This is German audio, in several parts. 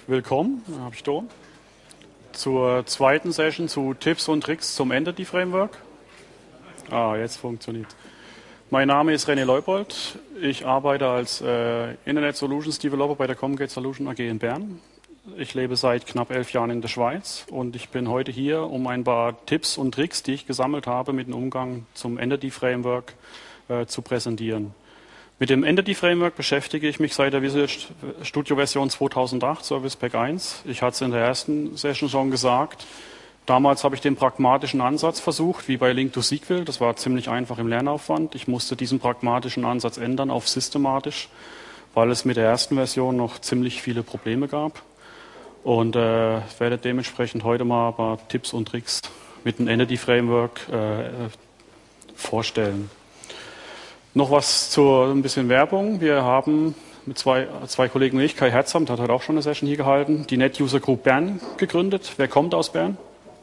willkommen, habe ich da, zur zweiten Session zu Tipps und Tricks zum Entity Framework. Jetzt funktioniert. Mein Name ist René Leupold. Ich arbeite als Internet Solutions Developer bei der Comgate Solution AG in Bern. Ich lebe seit knapp 11 Jahren in der Schweiz und ich bin heute hier, um ein paar Tipps und Tricks, die ich gesammelt habe, mit dem Umgang zum Entity Framework zu präsentieren. Mit dem Entity Framework beschäftige ich mich seit der Visual Studio Version 2008, Service Pack 1. Ich hatte es in der ersten Session schon gesagt. Damals habe ich den pragmatischen Ansatz versucht, wie bei Link2SQL. Das war ziemlich einfach im Lernaufwand. Ich musste diesen pragmatischen Ansatz ändern auf systematisch, weil es mit der ersten Version noch ziemlich viele Probleme gab. Und werde dementsprechend heute mal ein paar Tipps und Tricks mit dem Entity Framework vorstellen. Noch was zu ein bisschen Werbung. Wir haben mit zwei Kollegen und ich, Kai Herzamt hat heute auch schon eine Session hier gehalten, die NetUser Group Bern gegründet. Wer kommt aus Bern?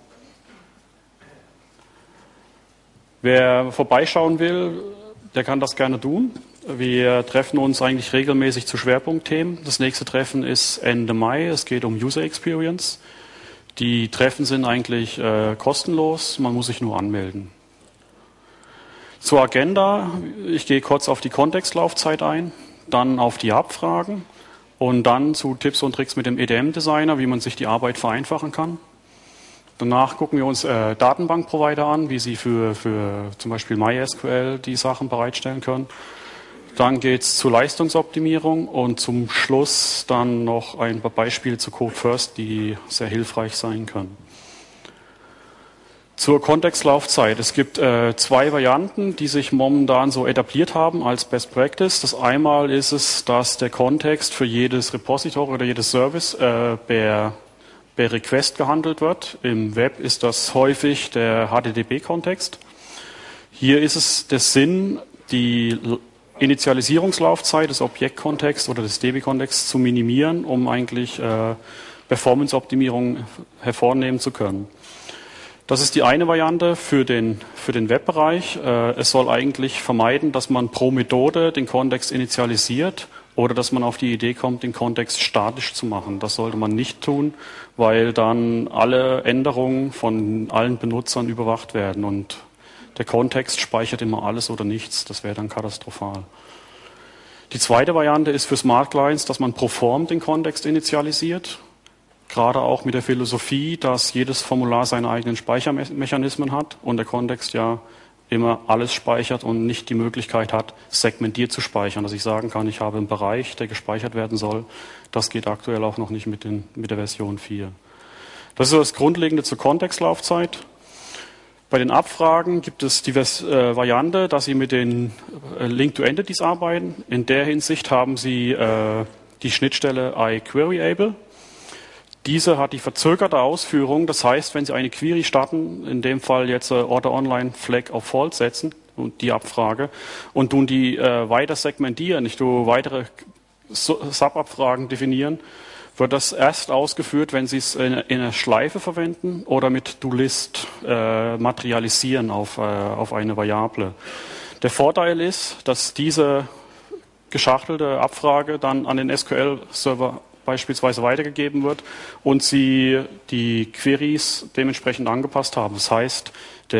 Wer vorbeischauen will, der kann das gerne tun. Wir treffen uns eigentlich regelmäßig zu Schwerpunktthemen. Das nächste Treffen ist Ende Mai. Es geht um User Experience. Die Treffen sind eigentlich kostenlos. Man muss sich nur anmelden. Zur Agenda. Ich gehe kurz auf die Kontextlaufzeit ein, dann auf die Abfragen und dann zu Tipps und Tricks mit dem EDM-Designer, wie man sich die Arbeit vereinfachen kann. Danach gucken wir uns Datenbankprovider an, wie sie für zum Beispiel MySQL die Sachen bereitstellen können. Dann geht es zur Leistungsoptimierung und zum Schluss dann noch ein paar Beispiele zu Code First, die sehr hilfreich sein können. Zur Kontextlaufzeit. Es gibt zwei Varianten, die sich momentan so etabliert haben als Best Practice. Das einmal ist es, dass der Kontext für jedes Repository oder jedes Service per Request gehandelt wird. Im Web ist das häufig der HTTP-Kontext. Hier ist es der Sinn, die Initialisierungslaufzeit des Objektkontexts oder des DB-Kontexts zu minimieren, um eigentlich Performance-Optimierung hervornehmen zu können. Das ist die eine Variante für den Webbereich. Es soll eigentlich vermeiden, dass man pro Methode den Kontext initialisiert oder dass man auf die Idee kommt, den Kontext statisch zu machen. Das sollte man nicht tun, weil dann alle Änderungen von allen Benutzern überwacht werden und der Kontext speichert immer alles oder nichts. Das wäre dann katastrophal. Die zweite Variante ist für Smart Clients, dass man pro Form den Kontext initialisiert. Gerade auch mit der Philosophie, dass jedes Formular seine eigenen Speichermechanismen hat und der Kontext ja immer alles speichert und nicht die Möglichkeit hat, segmentiert zu speichern. Dass ich sagen kann, ich habe einen Bereich, der gespeichert werden soll. Das geht aktuell auch noch nicht mit der Version 4. Das ist das Grundlegende zur Kontextlaufzeit. Bei den Abfragen gibt es die Variante, dass Sie mit den Link-to-Entities arbeiten. In der Hinsicht haben Sie die Schnittstelle iQueryable. Diese hat die verzögerte Ausführung, das heißt, wenn Sie eine Query starten, in dem Fall jetzt Order Online Flag auf False setzen, und die Abfrage, und tun die weiter segmentieren, nicht nur weitere Subabfragen definieren, wird das erst ausgeführt, wenn Sie es in einer Schleife verwenden oder mit DoList materialisieren auf eine Variable. Der Vorteil ist, dass diese geschachtelte Abfrage dann an den SQL-Server beispielsweise weitergegeben wird und Sie die Queries dementsprechend angepasst haben. Das heißt,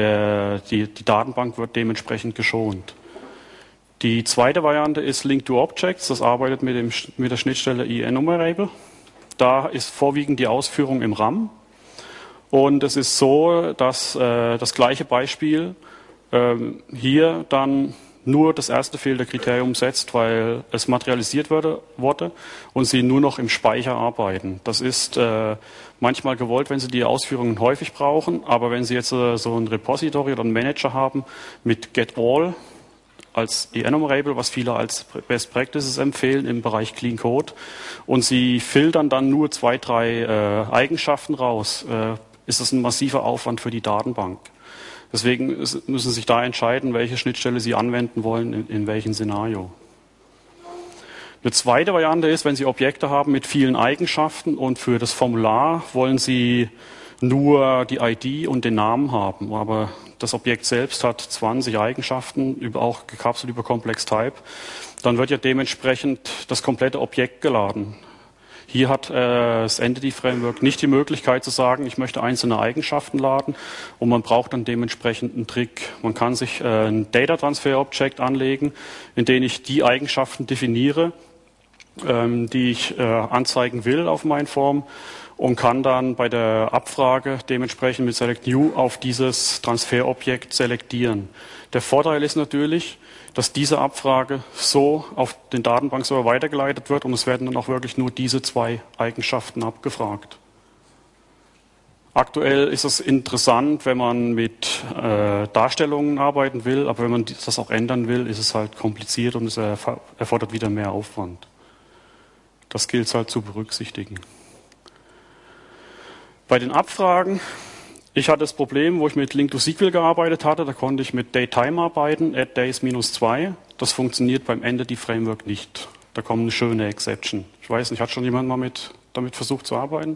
die Datenbank wird dementsprechend geschont. Die zweite Variante ist Link-to-Objects. Das arbeitet mit der Schnittstelle eNumerable. Da ist vorwiegend die Ausführung im RAM. Und es ist so, dass das gleiche Beispiel hier dann nur das erste fehlende Kriterium setzt, weil es materialisiert wurde und Sie nur noch im Speicher arbeiten. Das ist manchmal gewollt, wenn Sie die Ausführungen häufig brauchen, aber wenn Sie jetzt so ein Repository oder einen Manager haben mit getAll als eNumerable, was viele als Best Practices empfehlen im Bereich Clean Code, und Sie filtern dann nur 2, 3 Eigenschaften raus, ist das ein massiver Aufwand für die Datenbank. Deswegen müssen Sie sich da entscheiden, welche Schnittstelle Sie anwenden wollen, in welchem Szenario. Eine zweite Variante ist, wenn Sie Objekte haben mit vielen Eigenschaften und für das Formular wollen Sie nur die ID und den Namen haben, aber das Objekt selbst hat 20 Eigenschaften, auch gekapselt über Complex Type, dann wird ja dementsprechend das komplette Objekt geladen. Hier hat das Entity Framework nicht die Möglichkeit zu sagen, ich möchte einzelne Eigenschaften laden und man braucht dann dementsprechend einen Trick. Man kann sich ein Data Transfer Object anlegen, in dem ich die Eigenschaften definiere, die ich anzeigen will auf meinen Form und kann dann bei der Abfrage dementsprechend mit Select New auf dieses Transferobjekt selektieren. Der Vorteil ist natürlich, dass diese Abfrage so auf den Datenbankserver weitergeleitet wird und es werden dann auch wirklich nur diese zwei Eigenschaften abgefragt. Aktuell ist es interessant, wenn man mit Darstellungen arbeiten will, aber wenn man das auch ändern will, ist es halt kompliziert und es erfordert wieder mehr Aufwand. Das gilt es halt zu berücksichtigen. Bei den Abfragen, ich hatte das Problem, wo ich mit Link2SQL gearbeitet hatte, da konnte ich mit Datetime arbeiten, addDays-2. Das funktioniert beim Entity Framework nicht. Da kommt eine schöne Exception. Ich weiß nicht, hat schon jemand mal damit versucht zu arbeiten?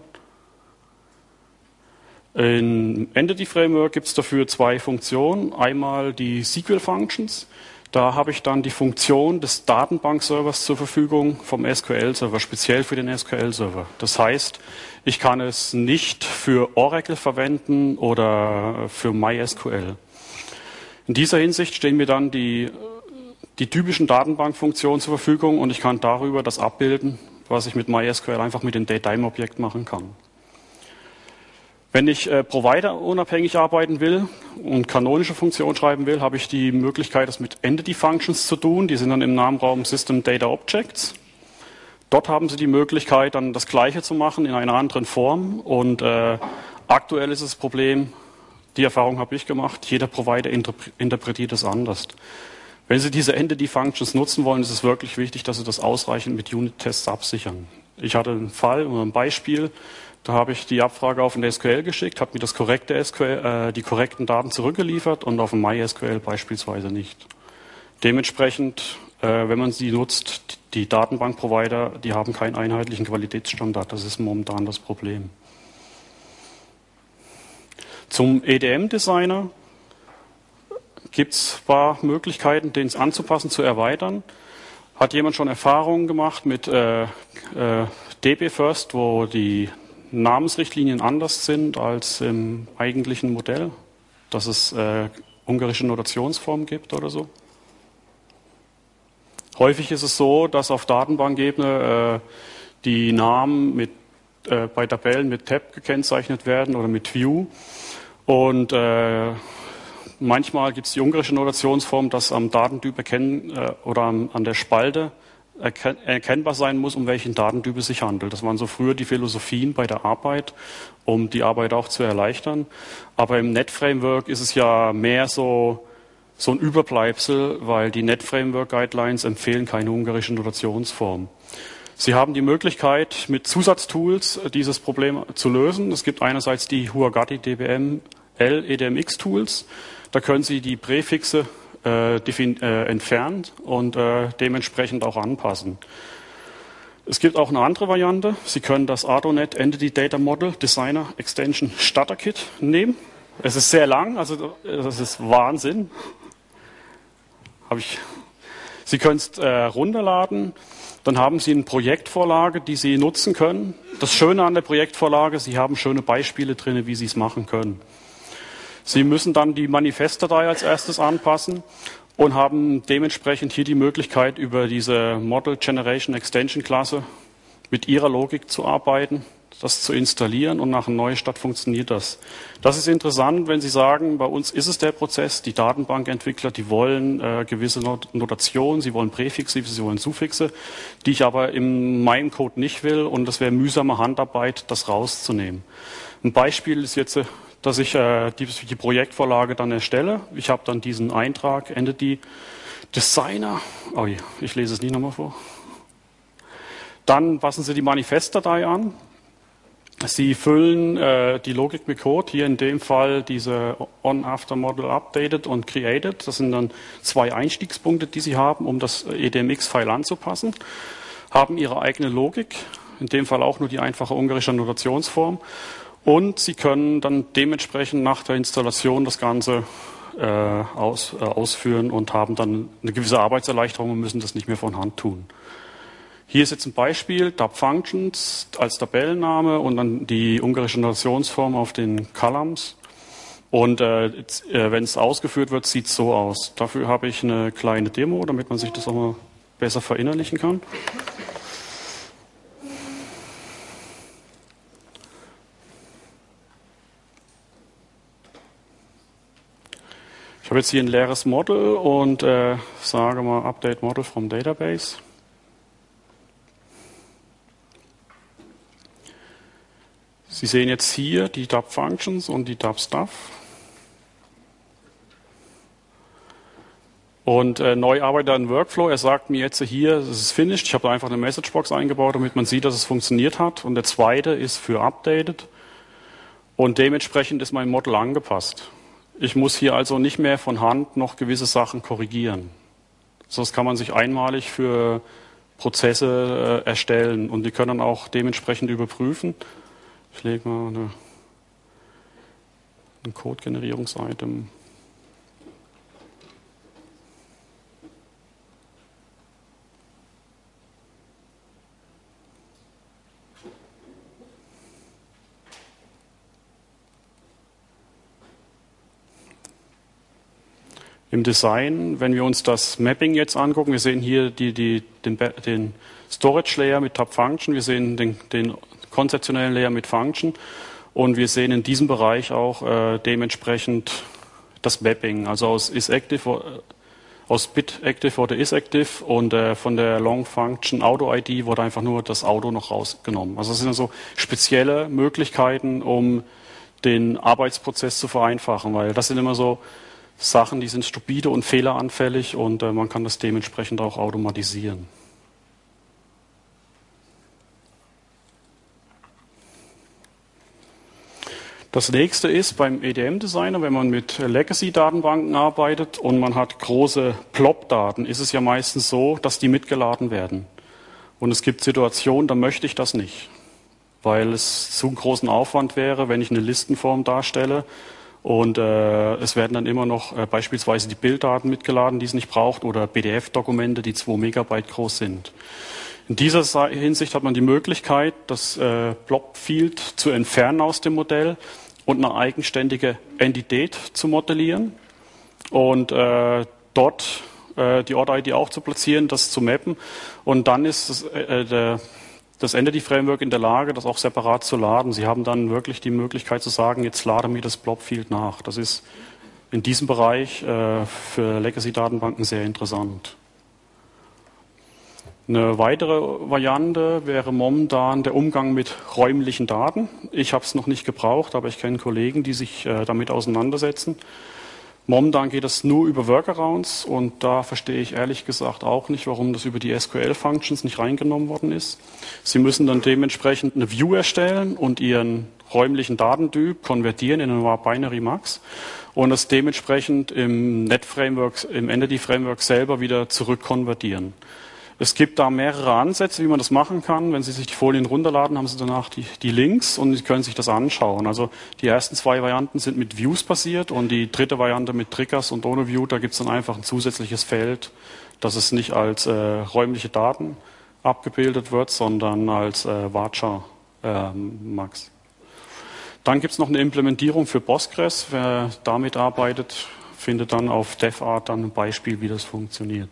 Im Entity Framework gibt es dafür zwei Funktionen. Einmal die SQL Functions. Da habe ich dann die Funktion des Datenbankservers zur Verfügung vom SQL-Server, speziell für den SQL-Server. Das heißt, ich kann es nicht für Oracle verwenden oder für MySQL. In dieser Hinsicht stehen mir dann die typischen Datenbankfunktionen zur Verfügung und ich kann darüber das abbilden, was ich mit MySQL einfach mit dem Datetime-Objekt machen kann. Wenn ich providerunabhängig arbeiten will und kanonische Funktionen schreiben will, habe ich die Möglichkeit, das mit Entity Functions zu tun. Die sind dann im Namenraum System Data Objects. Dort haben Sie die Möglichkeit, dann das Gleiche zu machen in einer anderen Form. Und aktuell ist das Problem, die Erfahrung habe ich gemacht, jeder Provider interpretiert es anders. Wenn Sie diese Entity Functions nutzen wollen, ist es wirklich wichtig, dass Sie das ausreichend mit Unit-Tests absichern. Ich hatte einen Fall oder ein Beispiel. Da habe ich die Abfrage auf den SQL geschickt, habe mir das korrekte SQL, die korrekten Daten zurückgeliefert und auf dem MySQL beispielsweise nicht. Dementsprechend, wenn man sie nutzt, die Datenbankprovider, die haben keinen einheitlichen Qualitätsstandard. Das ist momentan das Problem. Zum EDM-Designer gibt es ein paar Möglichkeiten, den es anzupassen, zu erweitern. Hat jemand schon Erfahrungen gemacht mit DB-First, wo die Namensrichtlinien anders sind als im eigentlichen Modell, dass es ungarische Notationsformen gibt oder so? Häufig ist es so, dass auf Datenbankebene die Namen bei Tabellen mit Tab gekennzeichnet werden oder mit View und manchmal gibt es die ungarische Notationsform, dass am Datentyp oder an der Spalte erkennbar sein muss, um welchen Datentyp es sich handelt. Das waren so früher die Philosophien bei der Arbeit, um die Arbeit auch zu erleichtern. Aber im Net-Framework ist es ja mehr so ein Überbleibsel, weil die Net-Framework-Guidelines empfehlen keine ungarische Notationsform. Sie haben die Möglichkeit, mit Zusatztools dieses Problem zu lösen. Es gibt einerseits die Huagati DBM EDMX Tools. Da können Sie die Präfixe entfernen und dementsprechend auch anpassen. Es gibt auch eine andere Variante. Sie können das AutoNet Entity Data Model Designer Extension Starter Kit nehmen. Es ist sehr lang, also das ist Wahnsinn. Sie können es runterladen. Dann haben Sie eine Projektvorlage, die Sie nutzen können. Das Schöne an der Projektvorlage, Sie haben schöne Beispiele drin, wie Sie es machen können. Sie müssen dann die Manifestdatei als erstes anpassen und haben dementsprechend hier die Möglichkeit, über diese Model Generation Extension Klasse mit Ihrer Logik zu arbeiten, das zu installieren und nach einem Neustart funktioniert das. Das ist interessant, wenn Sie sagen, bei uns ist es der Prozess, die Datenbankentwickler, die wollen gewisse Notationen, sie wollen Präfixe, sie wollen Suffixe, die ich aber in meinem Code nicht will und das wäre mühsame Handarbeit, das rauszunehmen. Ein Beispiel ist jetzt, dass ich die Projektvorlage dann erstelle. Ich habe dann diesen Eintrag, Entity Designer. Oh je, ich lese es nicht nochmal vor. Dann passen Sie die Manifestdatei an. Sie füllen die Logik mit Code, hier in dem Fall diese On-After-Model Updated und Created. Das sind dann zwei Einstiegspunkte, die Sie haben, um das EDMX-File anzupassen. Haben Ihre eigene Logik, in dem Fall auch nur die einfache ungarische Notationsform. Und Sie können dann dementsprechend nach der Installation das Ganze ausführen und haben dann eine gewisse Arbeitserleichterung und müssen das nicht mehr von Hand tun. Hier ist jetzt ein Beispiel, DAP Functions als Tabellenname und dann die ungarische Notationsform auf den Columns. Und wenn es ausgeführt wird, sieht es so aus. Dafür habe ich eine kleine Demo, damit man sich das auch mal besser verinnerlichen kann. Ich habe jetzt hier ein leeres Model und sage mal Update Model from Database. Sie sehen jetzt hier die DAP Functions und die DAP Stuff. Und neu arbeitet er in Workflow. Er sagt mir jetzt hier, es ist finished. Ich habe da einfach eine Messagebox eingebaut, damit man sieht, dass es funktioniert hat. Und der zweite ist für updated. Und dementsprechend ist mein Model angepasst. Ich muss hier also nicht mehr von Hand noch gewisse Sachen korrigieren. Das kann man sich einmalig für Prozesse erstellen und die können dann auch dementsprechend überprüfen. Ich lege mal ein Code-Generierungs-Item. Im Design, wenn wir uns das Mapping jetzt angucken, wir sehen hier den Storage Layer mit Tab Function, wir sehen den konzeptionellen Layer mit Function und wir sehen in diesem Bereich auch dementsprechend das Mapping, also aus Bit Active oder Is Active und von der Long Function Auto ID wurde einfach nur das Auto noch rausgenommen. Also das sind also spezielle Möglichkeiten, um den Arbeitsprozess zu vereinfachen, weil das sind immer so Sachen, die sind stupide und fehleranfällig und man kann das dementsprechend auch automatisieren. Das nächste ist beim EDM-Designer, wenn man mit Legacy-Datenbanken arbeitet und man hat große Plop-Daten, ist es ja meistens so, dass die mitgeladen werden. Und es gibt Situationen, da möchte ich das nicht, weil es zu einem großen Aufwand wäre, wenn ich eine Listenform darstelle. Und es werden dann immer noch beispielsweise die Bilddaten mitgeladen, die es nicht braucht, oder PDF-Dokumente, die 2 Megabyte groß sind. In dieser Hinsicht hat man die Möglichkeit, das Blob-Field zu entfernen aus dem Modell und eine eigenständige Entität zu modellieren und dort die Ort-ID auch zu platzieren, das zu mappen. Und dann ist das Entity-Framework in der Lage, das auch separat zu laden. Sie haben dann wirklich die Möglichkeit zu sagen, jetzt lade mir das Blob-Field nach. Das ist in diesem Bereich für Legacy-Datenbanken sehr interessant. Eine weitere Variante wäre momentan der Umgang mit räumlichen Daten. Ich habe es noch nicht gebraucht, aber ich kenne Kollegen, die sich damit auseinandersetzen. Momentan geht das nur über Workarounds und da verstehe ich ehrlich gesagt auch nicht, warum das über die SQL-Functions nicht reingenommen worden ist. Sie müssen dann dementsprechend eine View erstellen und Ihren räumlichen Datentyp konvertieren in eine Binary Max und das dementsprechend im Net-Framework, im Entity-Framework selber wieder zurückkonvertieren. Es gibt da mehrere Ansätze, wie man das machen kann. Wenn Sie sich die Folien runterladen, haben Sie danach die Links und Sie können sich das anschauen. Also die ersten 2 Varianten sind mit Views basiert und die dritte Variante mit Triggers und ohne View. Da gibt es dann einfach ein zusätzliches Feld, dass es nicht als räumliche Daten abgebildet wird, sondern als Varchar Max. Dann gibt es noch eine Implementierung für Postgres. Wer damit arbeitet, findet dann auf DevArt dann ein Beispiel, wie das funktioniert.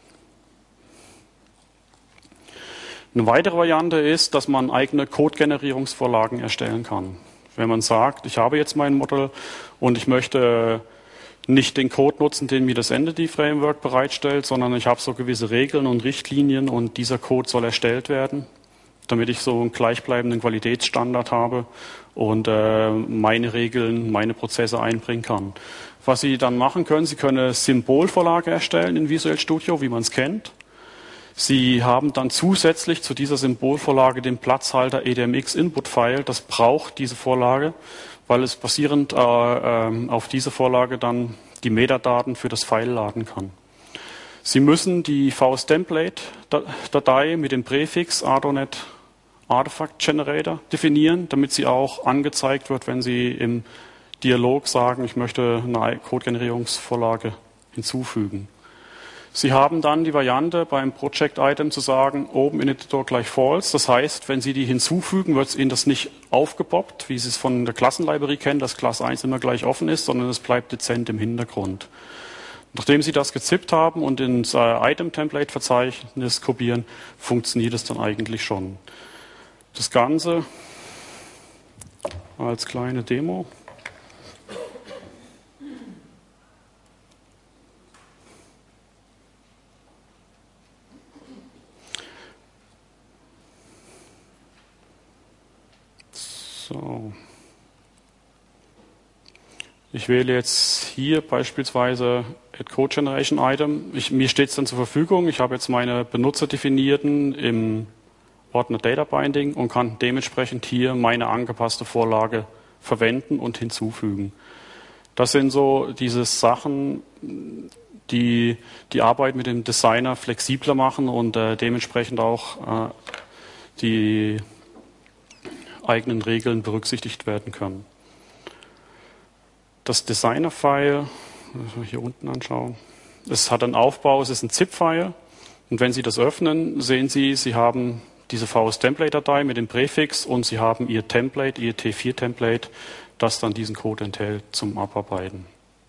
Eine weitere Variante ist, dass man eigene Code-Generierungsvorlagen erstellen kann. Wenn man sagt, ich habe jetzt mein Model und ich möchte nicht den Code nutzen, den mir das Entity-Framework bereitstellt, sondern ich habe so gewisse Regeln und Richtlinien und dieser Code soll erstellt werden, damit ich so einen gleichbleibenden Qualitätsstandard habe und meine Regeln, meine Prozesse einbringen kann. Was Sie dann machen können, Sie können eine Symbolvorlage erstellen in Visual Studio, wie man es kennt. Sie haben dann zusätzlich zu dieser Symbolvorlage den Platzhalter EDMX Input File. Das braucht diese Vorlage, weil es basierend auf diese Vorlage dann die Metadaten für das File laden kann. Sie müssen die VS-Template-Datei mit dem Präfix ARDONET Artifact Generator definieren, damit sie auch angezeigt wird, wenn Sie im Dialog sagen, ich möchte eine Code-Generierungsvorlage hinzufügen. Sie haben dann die Variante beim Project Item zu sagen, oben in Editor gleich false. Das heißt, wenn Sie die hinzufügen, wird Ihnen das nicht aufgepoppt, wie Sie es von der Klassenlibrary kennen, dass Class 1 immer gleich offen ist, sondern es bleibt dezent im Hintergrund. Nachdem Sie das gezippt haben und ins Item-Template-Verzeichnis kopieren, funktioniert es dann eigentlich schon. Das Ganze als kleine Demo. So. Ich wähle jetzt hier beispielsweise Add Code Generation Item. Mir steht es dann zur Verfügung. Ich habe jetzt meine Benutzer definierten im Ordner Data Binding und kann dementsprechend hier meine angepasste Vorlage verwenden und hinzufügen. Das sind so diese Sachen, die die Arbeit mit dem Designer flexibler machen und dementsprechend auch die eigenen Regeln berücksichtigt werden können. Das Designer-File, das wir hier unten anschauen, es hat einen Aufbau, es ist ein ZIP-File und wenn Sie das öffnen, sehen Sie, Sie haben diese VS-Template-Datei mit dem Präfix und Sie haben Ihr Template, Ihr T4-Template, das dann diesen Code enthält zum Abarbeiten.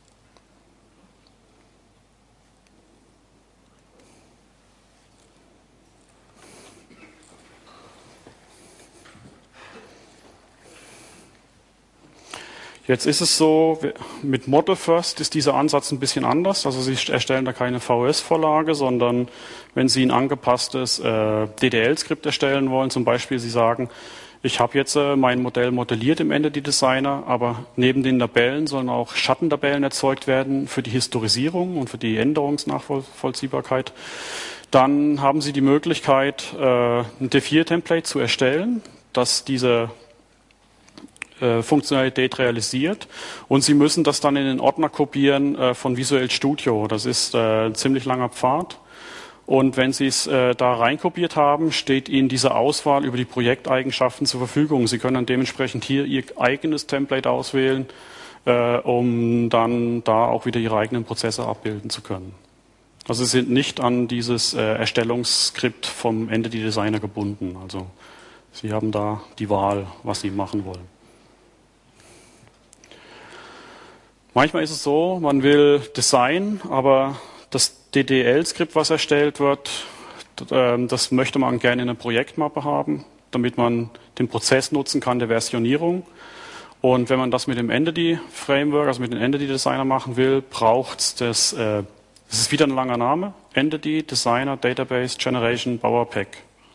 Jetzt ist es so, mit Model First ist dieser Ansatz ein bisschen anders. Also Sie erstellen da keine VS-Vorlage, sondern wenn Sie ein angepasstes DDL-Skript erstellen wollen, zum Beispiel Sie sagen, ich habe jetzt mein Modell modelliert im Entity Designer, aber neben den Tabellen sollen auch Schattentabellen erzeugt werden für die Historisierung und für die Änderungsnachvollziehbarkeit. Dann haben Sie die Möglichkeit, ein T4-Template zu erstellen, das diese Funktionalität realisiert und Sie müssen das dann in den Ordner kopieren von Visual Studio. Das ist ein ziemlich langer Pfad und wenn Sie es da reinkopiert haben, steht Ihnen diese Auswahl über die Projekteigenschaften zur Verfügung. Sie können dann dementsprechend hier Ihr eigenes Template auswählen, um dann da auch wieder Ihre eigenen Prozesse abbilden zu können. Also Sie sind nicht an dieses Erstellungsskript vom Entity Designer gebunden. Also Sie haben da die Wahl, was Sie machen wollen. Manchmal ist es so, man will Design, aber das DDL-Skript, was erstellt wird, das möchte man gerne in einer Projektmappe haben, damit man den Prozess nutzen kann der Versionierung. Und wenn man das mit dem Entity-Framework, also mit dem Entity-Designer machen will, braucht es das ist wieder ein langer Name, Entity Designer Database Generation Bower Pack.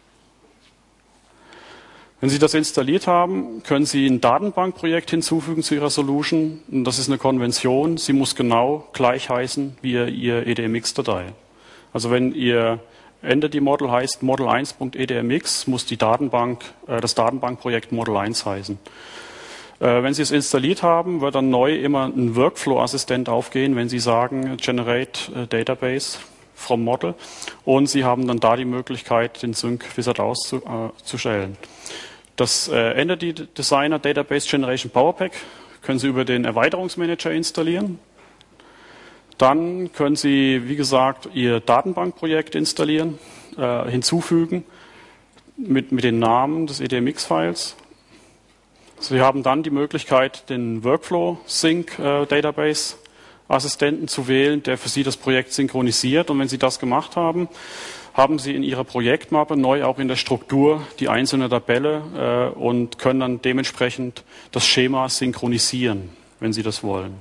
Wenn Sie das installiert haben, können Sie ein Datenbankprojekt hinzufügen zu Ihrer Solution. Und das ist eine Konvention. Sie muss genau gleich heißen wie Ihr EDMX-Datei. Also wenn Ihr Entity-Model heißt model1.edmx, muss die das Datenbankprojekt Model 1 heißen. Wenn Sie es installiert haben, wird dann neu immer ein Workflow-Assistent aufgehen, wenn Sie sagen Generate Database from Model. Und Sie haben dann da die Möglichkeit, den Sync-Wizard auszustellen. Das Entity Designer Database Generation Bower Pack können Sie über den Erweiterungsmanager installieren. Dann können Sie, wie gesagt, Ihr Datenbankprojekt installieren, hinzufügen mit den Namen des EDMX-Files. Sie haben dann die Möglichkeit, den Workflow Sync Database Assistenten zu wählen, der für Sie das Projekt synchronisiert. Und wenn Sie das gemacht haben, haben Sie in Ihrer Projektmappe neu auch in der Struktur die einzelne Tabelle und können dann dementsprechend das Schema synchronisieren, wenn Sie das wollen.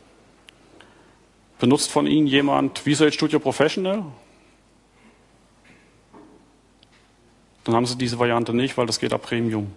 Benutzt von Ihnen jemand Visual Studio Professional? Dann haben Sie diese Variante nicht, weil das geht ab Premium.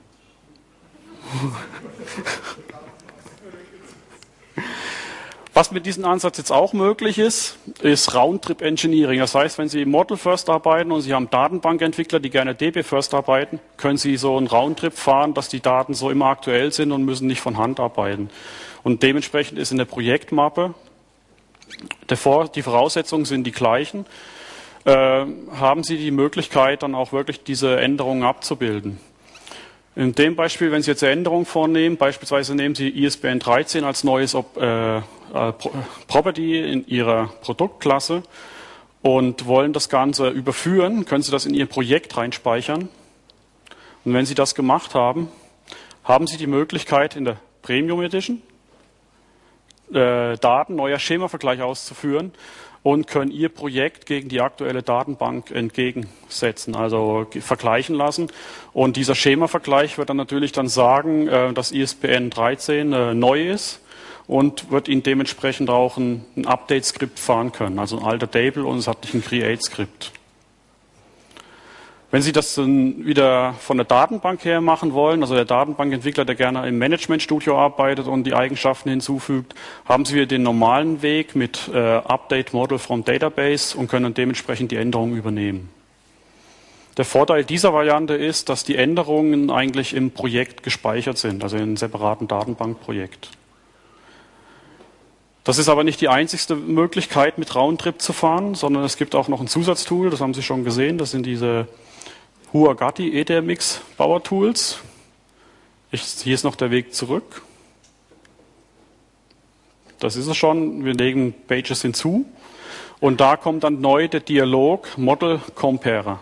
Was mit diesem Ansatz jetzt auch möglich ist Roundtrip Engineering. Das heißt, wenn Sie Model First arbeiten und Sie haben Datenbankentwickler, die gerne DB First arbeiten, können Sie so einen Roundtrip fahren, dass die Daten so immer aktuell sind und müssen nicht von Hand arbeiten. Und dementsprechend ist in der Projektmappe, die Voraussetzungen sind die gleichen, haben Sie die Möglichkeit, dann auch wirklich diese Änderungen abzubilden. In dem Beispiel, wenn Sie jetzt eine Änderung vornehmen, beispielsweise nehmen Sie ISBN 13 als neues Property in Ihrer Produktklasse und wollen das Ganze überführen, können Sie das in Ihr Projekt reinspeichern. Und wenn Sie das gemacht haben, haben Sie die Möglichkeit in der Premium Edition Daten, neuer Schemavergleich auszuführen und können Ihr Projekt gegen die aktuelle Datenbank entgegensetzen, also vergleichen lassen. Und dieser Schemavergleich wird dann natürlich dann sagen, dass ISBN 13 neu ist und wird Ihnen dementsprechend auch ein Update-Skript fahren können, also ein alter Table und es hat nicht ein Create-Skript. Wenn Sie das dann wieder von der Datenbank her machen wollen, also der Datenbankentwickler, der gerne im Management Studio arbeitet und die Eigenschaften hinzufügt, haben Sie wieder den normalen Weg mit Update Model from Database und können dementsprechend die Änderungen übernehmen. Der Vorteil dieser Variante ist, dass die Änderungen eigentlich im Projekt gespeichert sind, also in einem separaten Datenbankprojekt. Das ist aber nicht die einzigste Möglichkeit, mit Roundtrip zu fahren, sondern es gibt auch noch ein Zusatztool, das haben Sie schon gesehen, das sind diese Huagati ETMX Power Tools. Hier ist noch der Weg zurück. Das ist es schon. Wir legen Pages hinzu. Und da kommt dann neu der Dialog Model Comparer.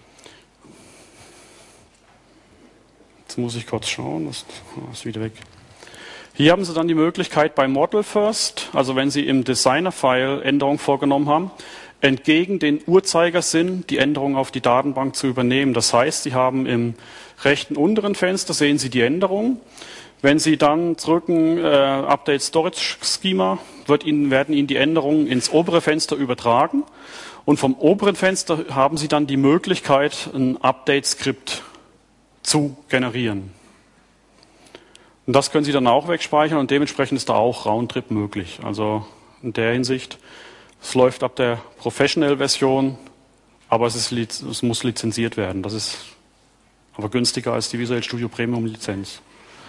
Jetzt muss ich kurz schauen. Das ist wieder weg. Hier haben Sie dann die Möglichkeit bei Model First, also wenn Sie im Designer-File Änderungen vorgenommen haben, entgegen den Uhrzeigersinn die Änderung auf die Datenbank zu übernehmen. Das heißt, Sie haben im rechten unteren Fenster, sehen Sie die Änderung. Wenn Sie dann drücken Update Storage Schema, werden Ihnen die Änderungen ins obere Fenster übertragen. Und vom oberen Fenster haben Sie dann die Möglichkeit, ein Update-Skript zu generieren. Und das können Sie dann auch wegspeichern und dementsprechend ist da auch Roundtrip möglich. Also in der Hinsicht, es läuft ab der Professional-Version, aber es muss lizenziert werden. Das ist aber günstiger als die Visual Studio Premium-Lizenz.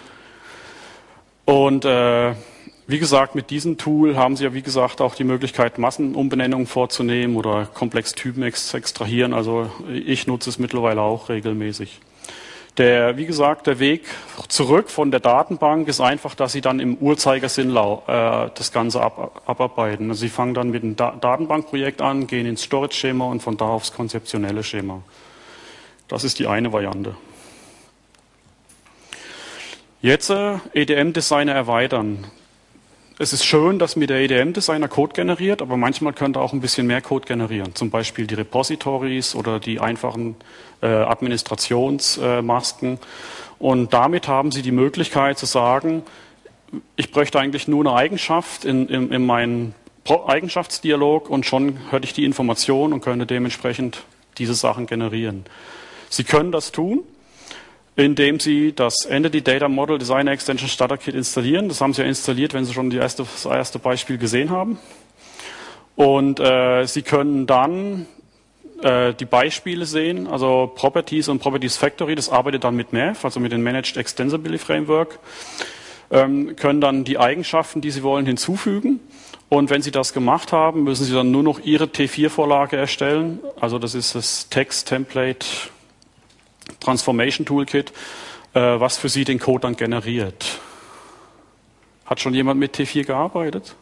Und wie gesagt, mit diesem Tool haben Sie ja wie gesagt auch die Möglichkeit, Massenumbenennungen vorzunehmen oder komplex Typen zu extrahieren. Also ich nutze es mittlerweile auch regelmäßig. Wie gesagt, der Weg zurück von der Datenbank ist einfach, dass Sie dann im Uhrzeigersinn das Ganze abarbeiten. Also Sie fangen dann mit dem Datenbankprojekt an, gehen ins Storage-Schema und von da aufs konzeptionelle Schema. Das ist die eine Variante. Jetzt EDM-Designer erweitern. Es ist schön, dass mit der EDM-Designer Code generiert, aber manchmal könnte auch ein bisschen mehr Code generieren. Zum Beispiel die Repositories oder die einfachen Administrationsmasken. Und damit haben Sie die Möglichkeit zu sagen, ich bräuchte eigentlich nur eine Eigenschaft in meinen Eigenschaftsdialog und schon hätte ich die Information und könnte dementsprechend diese Sachen generieren. Sie können das tun, indem Sie das Entity Data Model Designer Extension Starter Kit installieren. Das haben Sie ja installiert, wenn Sie schon das erste Beispiel gesehen haben. Und Sie können dann die Beispiele sehen, also Properties und Properties Factory, das arbeitet dann mit MAF, also mit dem Managed Extensibility Framework, können dann die Eigenschaften, die Sie wollen, hinzufügen. Und wenn Sie das gemacht haben, müssen Sie dann nur noch Ihre T4-Vorlage erstellen. Also das ist das Text Template Transformation Toolkit, was für Sie den Code dann generiert. Hat schon jemand mit T4 gearbeitet?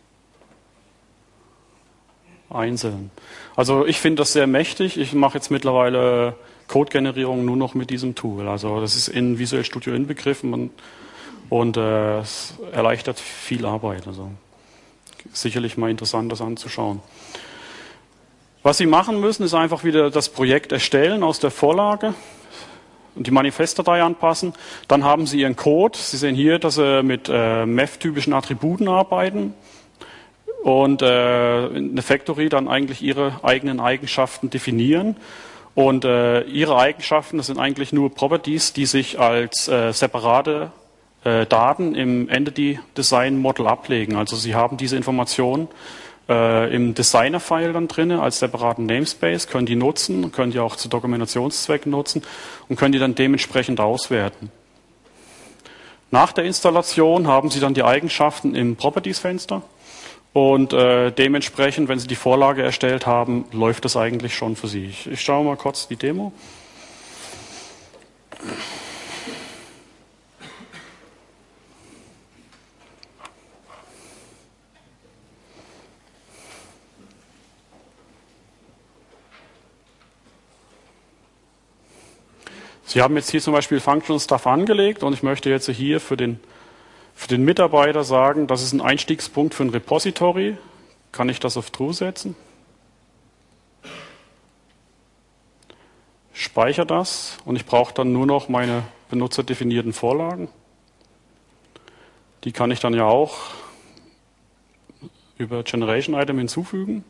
Einzeln. Also ich finde das sehr mächtig. Ich mache jetzt mittlerweile Code-Generierung nur noch mit diesem Tool. Also das ist in Visual Studio inbegriffen und es erleichtert viel Arbeit. Also sicherlich mal interessant, das anzuschauen. Was Sie machen müssen, ist einfach wieder das Projekt erstellen aus der Vorlage und die Manifestdatei anpassen. Dann haben Sie Ihren Code. Sie sehen hier, dass Sie mit MEF-typischen Attributen arbeiten und in der Factory dann eigentlich Ihre eigenen Eigenschaften definieren. Und Ihre Eigenschaften, das sind eigentlich nur Properties, die sich als separate Daten im Entity Design Model ablegen. Also Sie haben diese Informationen im Designer-File dann drin als separaten Namespace, können die nutzen, können die auch zu Dokumentationszwecken nutzen und können die dann dementsprechend auswerten. Nach der Installation haben Sie dann die Eigenschaften im Properties-Fenster und dementsprechend, wenn Sie die Vorlage erstellt haben, läuft das eigentlich schon für Sie. Ich schaue mal kurz die Demo. Sie haben jetzt hier zum Beispiel Functional Stuff angelegt und ich möchte jetzt hier für den Mitarbeiter sagen, das ist ein Einstiegspunkt für ein Repository. Kann ich das auf True setzen? Speichere das und ich brauche dann nur noch meine benutzerdefinierten Vorlagen. Die kann ich dann ja auch über Generation Item hinzufügen.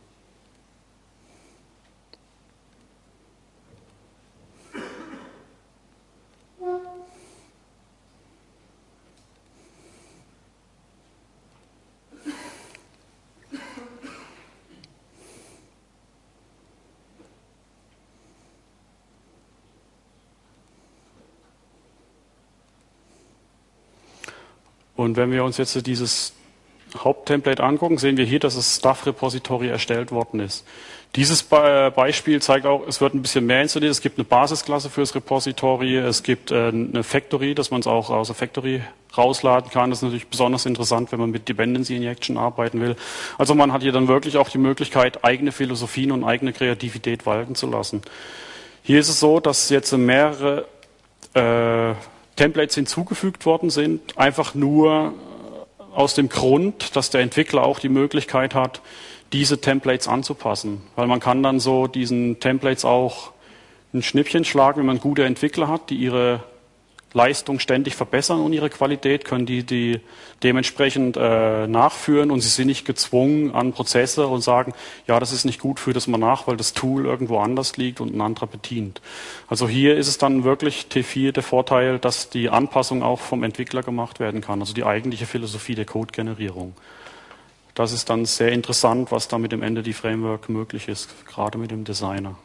Und wenn wir uns jetzt dieses Haupttemplate angucken, sehen wir hier, dass das Stuff-Repository erstellt worden ist. Dieses Beispiel zeigt auch, es wird ein bisschen mehr installiert. Es gibt eine Basisklasse für das Repository, es gibt eine Factory, dass man es auch aus der Factory rausladen kann. Das ist natürlich besonders interessant, wenn man mit Dependency Injection arbeiten will. Also man hat hier dann wirklich auch die Möglichkeit, eigene Philosophien und eigene Kreativität walten zu lassen. Hier ist es so, dass jetzt mehrere Templates hinzugefügt worden sind, einfach nur aus dem Grund, dass der Entwickler auch die Möglichkeit hat, diese Templates anzupassen. Weil man kann dann so diesen Templates auch ein Schnippchen schlagen, wenn man gute Entwickler hat, die ihre Leistung ständig verbessern und ihre Qualität, können die dementsprechend nachführen und sie sind nicht gezwungen an Prozesse und sagen, ja, das ist nicht gut, führ das mal nach, weil das Tool irgendwo anders liegt und ein anderer bedient. Also hier ist es dann wirklich T4 der Vorteil, dass die Anpassung auch vom Entwickler gemacht werden kann, also die eigentliche Philosophie der Codegenerierung. Das ist dann sehr interessant, was da mit dem Entity Framework möglich ist, gerade mit dem Designer.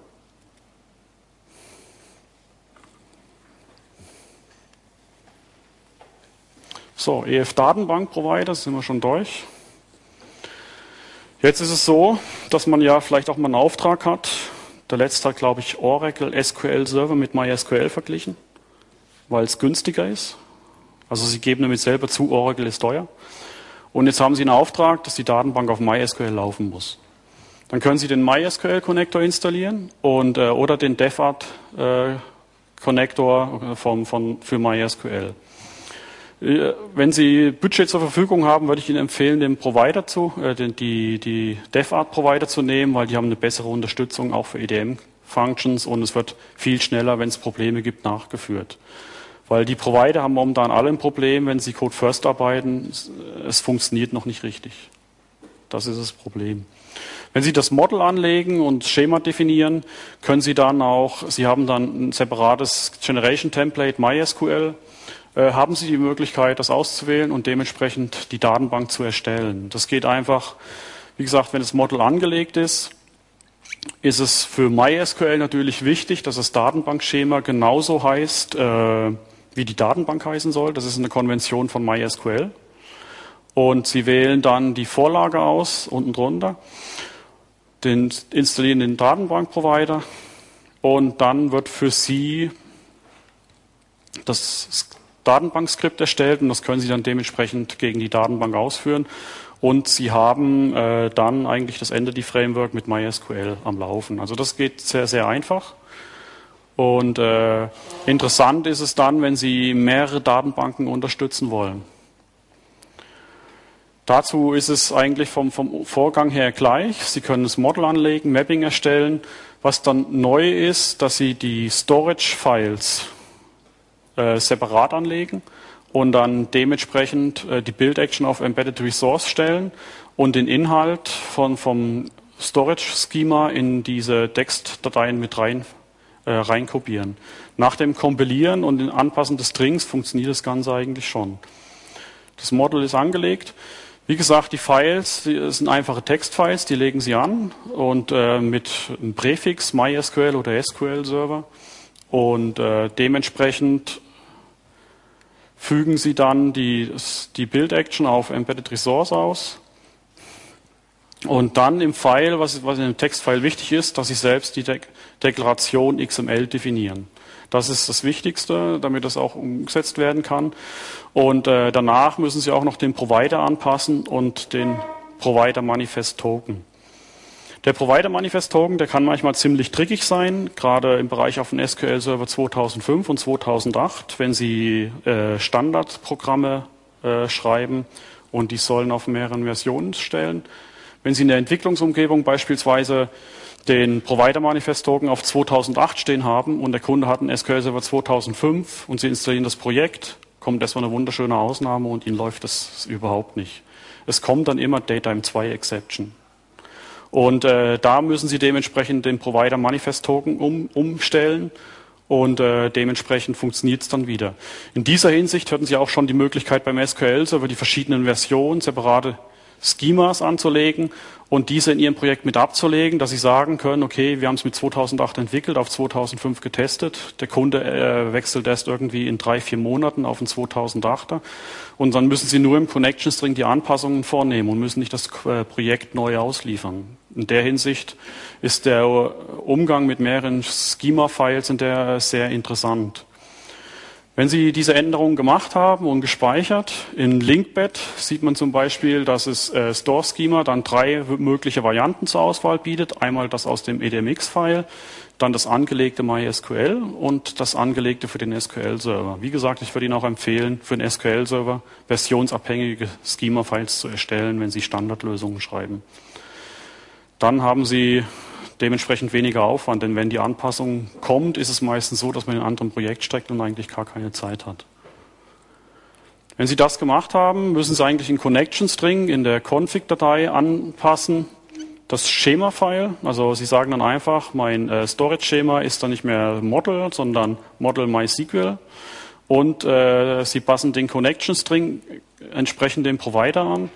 So, EF-Datenbank-Provider, sind wir schon durch. Jetzt ist es so, dass man ja vielleicht auch mal einen Auftrag hat. Der letzte hat, glaube ich, Oracle SQL Server mit MySQL verglichen, weil es günstiger ist. Also Sie geben damit selber zu, Oracle ist teuer. Und jetzt haben Sie einen Auftrag, dass die Datenbank auf MySQL laufen muss. Dann können Sie den MySQL-Connector installieren und, oder den DevArt-Connector für MySQL. Wenn Sie Budget zur Verfügung haben, würde ich Ihnen empfehlen, den Provider die DevArt-Provider zu nehmen, weil die haben eine bessere Unterstützung auch für EDM-Functions und es wird viel schneller, wenn es Probleme gibt, nachgeführt. Weil die Provider haben momentan alle ein Problem, wenn sie Code First arbeiten, es funktioniert noch nicht richtig. Das ist das Problem. Wenn Sie das Model anlegen und Schema definieren, können Sie dann auch, Sie haben dann ein separates Generation Template MySQL, haben Sie die Möglichkeit, das auszuwählen und dementsprechend die Datenbank zu erstellen. Das geht einfach, wie gesagt, wenn das Model angelegt ist es für MySQL natürlich wichtig, dass das Datenbankschema genauso heißt, wie die Datenbank heißen soll. Das ist eine Konvention von MySQL. Und Sie wählen dann die Vorlage aus, unten drunter, installieren den Datenbankprovider und dann wird für Sie das Datenbankskript erstellt und das können Sie dann dementsprechend gegen die Datenbank ausführen. Und Sie haben dann eigentlich das Entity Framework mit MySQL am Laufen. Also das geht sehr, sehr einfach. Und interessant ist es dann, wenn Sie mehrere Datenbanken unterstützen wollen. Dazu ist es eigentlich vom Vorgang her gleich. Sie können das Model anlegen, Mapping erstellen. Was dann neu ist, dass Sie die Storage-Files separat anlegen und dann dementsprechend die Build-Action auf Embedded Resource stellen und den Inhalt vom Storage-Schema in diese Textdateien mit reinkopieren. Nach dem Kompilieren und dem Anpassen des Strings funktioniert das Ganze eigentlich schon. Das Model ist angelegt. Wie gesagt, die Files, das sind einfache Textfiles, die legen Sie an und mit einem Präfix MySQL oder SQL Server und dementsprechend fügen Sie dann die Build-Action auf Embedded Resource aus. Und dann im File, was in dem Textfile wichtig ist, dass Sie selbst die Deklaration XML definieren. Das ist das Wichtigste, damit das auch umgesetzt werden kann. Und danach müssen Sie auch noch den Provider anpassen und den Provider Manifest Token. Der Provider-Manifest-Token, der kann manchmal ziemlich trickig sein, gerade im Bereich auf den SQL-Server 2005 und 2008, wenn Sie Standardprogramme schreiben und die sollen auf mehreren Versionen stellen. Wenn Sie in der Entwicklungsumgebung beispielsweise den Provider-Manifest-Token auf 2008 stehen haben und der Kunde hat einen SQL-Server 2005 und Sie installieren das Projekt, kommt erstmal eine wunderschöne Ausnahme und Ihnen läuft das überhaupt nicht. Es kommt dann immer Datetime 2 Exception. Und da müssen Sie dementsprechend den Provider-Manifest-Token umstellen und dementsprechend funktioniert es dann wieder. In dieser Hinsicht hatten Sie auch schon die Möglichkeit beim SQL-Server die verschiedenen Versionen, separate Schemas anzulegen und diese in Ihrem Projekt mit abzulegen, dass Sie sagen können, okay, wir haben es mit 2008 entwickelt, auf 2005 getestet, der Kunde wechselt erst irgendwie in 3-4 Monaten auf den 2008er und dann müssen Sie nur im Connection String die Anpassungen vornehmen und müssen nicht das Projekt neu ausliefern. In der Hinsicht ist der Umgang mit mehreren Schema-Files sehr interessant. Wenn Sie diese Änderungen gemacht haben und gespeichert, in Linkbed sieht man zum Beispiel, dass es Store Schema dann 3 mögliche Varianten zur Auswahl bietet. Einmal das aus dem EDMX-File, dann das angelegte MySQL und das angelegte für den SQL-Server. Wie gesagt, ich würde Ihnen auch empfehlen, für den SQL-Server versionsabhängige Schema-Files zu erstellen, wenn Sie Standardlösungen schreiben. Dann haben Sie dementsprechend weniger Aufwand, denn wenn die Anpassung kommt, ist es meistens so, dass man in einem anderen Projekt steckt und eigentlich gar keine Zeit hat. Wenn Sie das gemacht haben, müssen Sie eigentlich in Connection String in der Config-Datei anpassen, das Schema-File. Also Sie sagen dann einfach, mein Storage-Schema ist dann nicht mehr Model, sondern Model MySQL. Und Sie passen den Connection String entsprechend dem Provider an.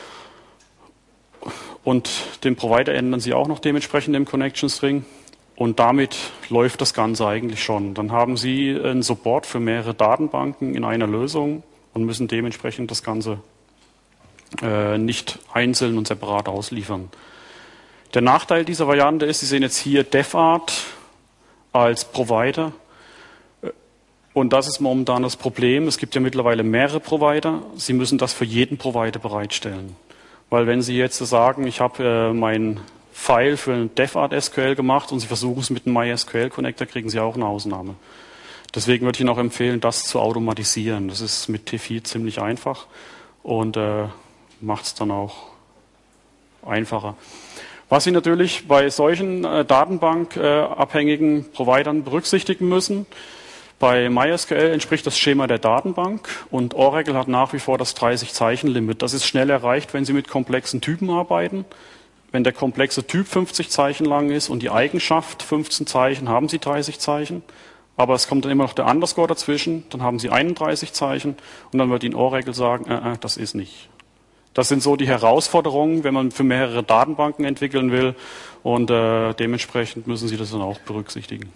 Und den Provider ändern Sie auch noch dementsprechend im Connection String. Und damit läuft das Ganze eigentlich schon. Dann haben Sie einen Support für mehrere Datenbanken in einer Lösung und müssen dementsprechend das Ganze nicht einzeln und separat ausliefern. Der Nachteil dieser Variante ist, Sie sehen jetzt hier DevArt als Provider. Und das ist momentan das Problem. Es gibt ja mittlerweile mehrere Provider. Sie müssen das für jeden Provider bereitstellen. Weil wenn Sie jetzt sagen, ich habe mein File für ein DevArt SQL gemacht und Sie versuchen es mit einem MySQL Connector, kriegen Sie auch eine Ausnahme. Deswegen würde ich Ihnen auch empfehlen, das zu automatisieren. Das ist mit T4 ziemlich einfach und macht es dann auch einfacher. Was Sie natürlich bei solchen datenbankabhängigen Providern berücksichtigen müssen: Bei MySQL entspricht das Schema der Datenbank und Oracle hat nach wie vor das 30-Zeichen-Limit. Das ist schnell erreicht, wenn Sie mit komplexen Typen arbeiten. Wenn der komplexe Typ 50 Zeichen lang ist und die Eigenschaft 15 Zeichen, haben Sie 30 Zeichen. Aber es kommt dann immer noch der Underscore dazwischen, dann haben Sie 31 Zeichen und dann wird Ihnen Oracle sagen, das ist nicht. Das sind so die Herausforderungen, wenn man für mehrere Datenbanken entwickeln will und dementsprechend müssen Sie das dann auch berücksichtigen.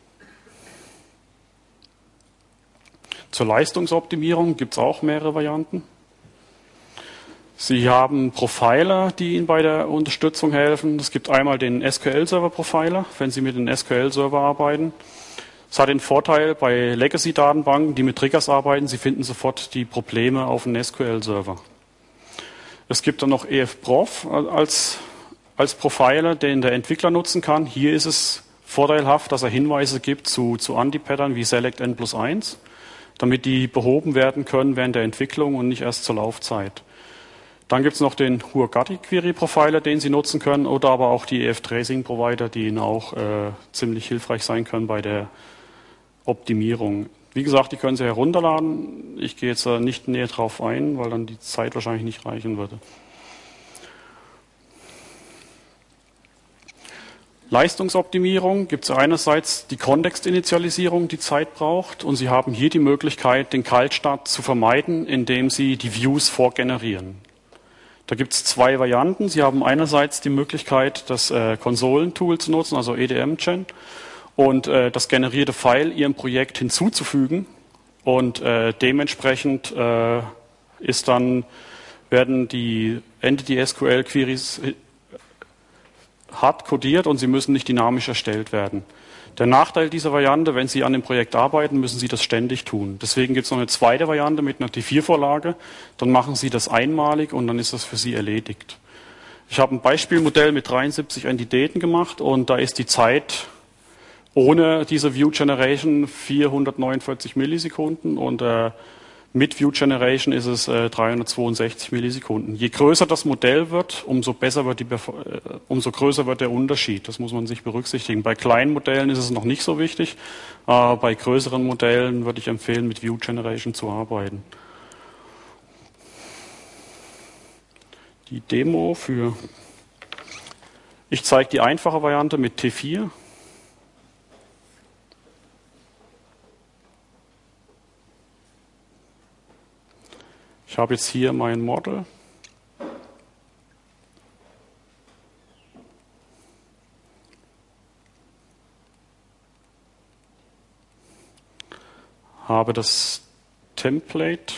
Zur Leistungsoptimierung gibt es auch mehrere Varianten. Sie haben Profiler, die Ihnen bei der Unterstützung helfen. Es gibt einmal den SQL-Server-Profiler, wenn Sie mit dem SQL-Server arbeiten. Es hat den Vorteil bei Legacy-Datenbanken, die mit Triggers arbeiten, Sie finden sofort die Probleme auf dem SQL-Server. Es gibt dann noch EFProf als Profiler, den der Entwickler nutzen kann. Hier ist es vorteilhaft, dass er Hinweise gibt zu Anti-Pattern wie Select N+1. Damit die behoben werden können während der Entwicklung und nicht erst zur Laufzeit. Dann gibt es noch den Huagati Query Profiler, den Sie nutzen können, oder aber auch die EF-Tracing Provider, die Ihnen auch ziemlich hilfreich sein können bei der Optimierung. Wie gesagt, die können Sie herunterladen. Ich gehe jetzt nicht näher drauf ein, weil dann die Zeit wahrscheinlich nicht reichen würde. Leistungsoptimierung gibt es einerseits die Kontextinitialisierung, die Zeit braucht, und Sie haben hier die Möglichkeit, den Kaltstart zu vermeiden, indem Sie die Views vorgenerieren. Da gibt es 2 Varianten. Sie haben einerseits die Möglichkeit, das Konsolentool zu nutzen, also EDMGen, und das generierte File Ihrem Projekt hinzuzufügen. Und dementsprechend werden die Entity SQL Queries hart codiert und sie müssen nicht dynamisch erstellt werden. Der Nachteil dieser Variante, wenn Sie an dem Projekt arbeiten, müssen Sie das ständig tun. Deswegen gibt es noch eine zweite Variante mit einer T4-Vorlage. Dann machen Sie das einmalig und dann ist das für Sie erledigt. Ich habe ein Beispielmodell mit 73 Entitäten gemacht und da ist die Zeit ohne diese View Generation 449 Millisekunden und mit View Generation ist es 362 Millisekunden. Je größer das Modell wird, umso größer wird der Unterschied. Das muss man sich berücksichtigen. Bei kleinen Modellen ist es noch nicht so wichtig. Bei größeren Modellen würde ich empfehlen, mit View Generation zu arbeiten. Die Demo ich zeige die einfache Variante mit T4. Ich habe jetzt hier mein Model. Habe das Template.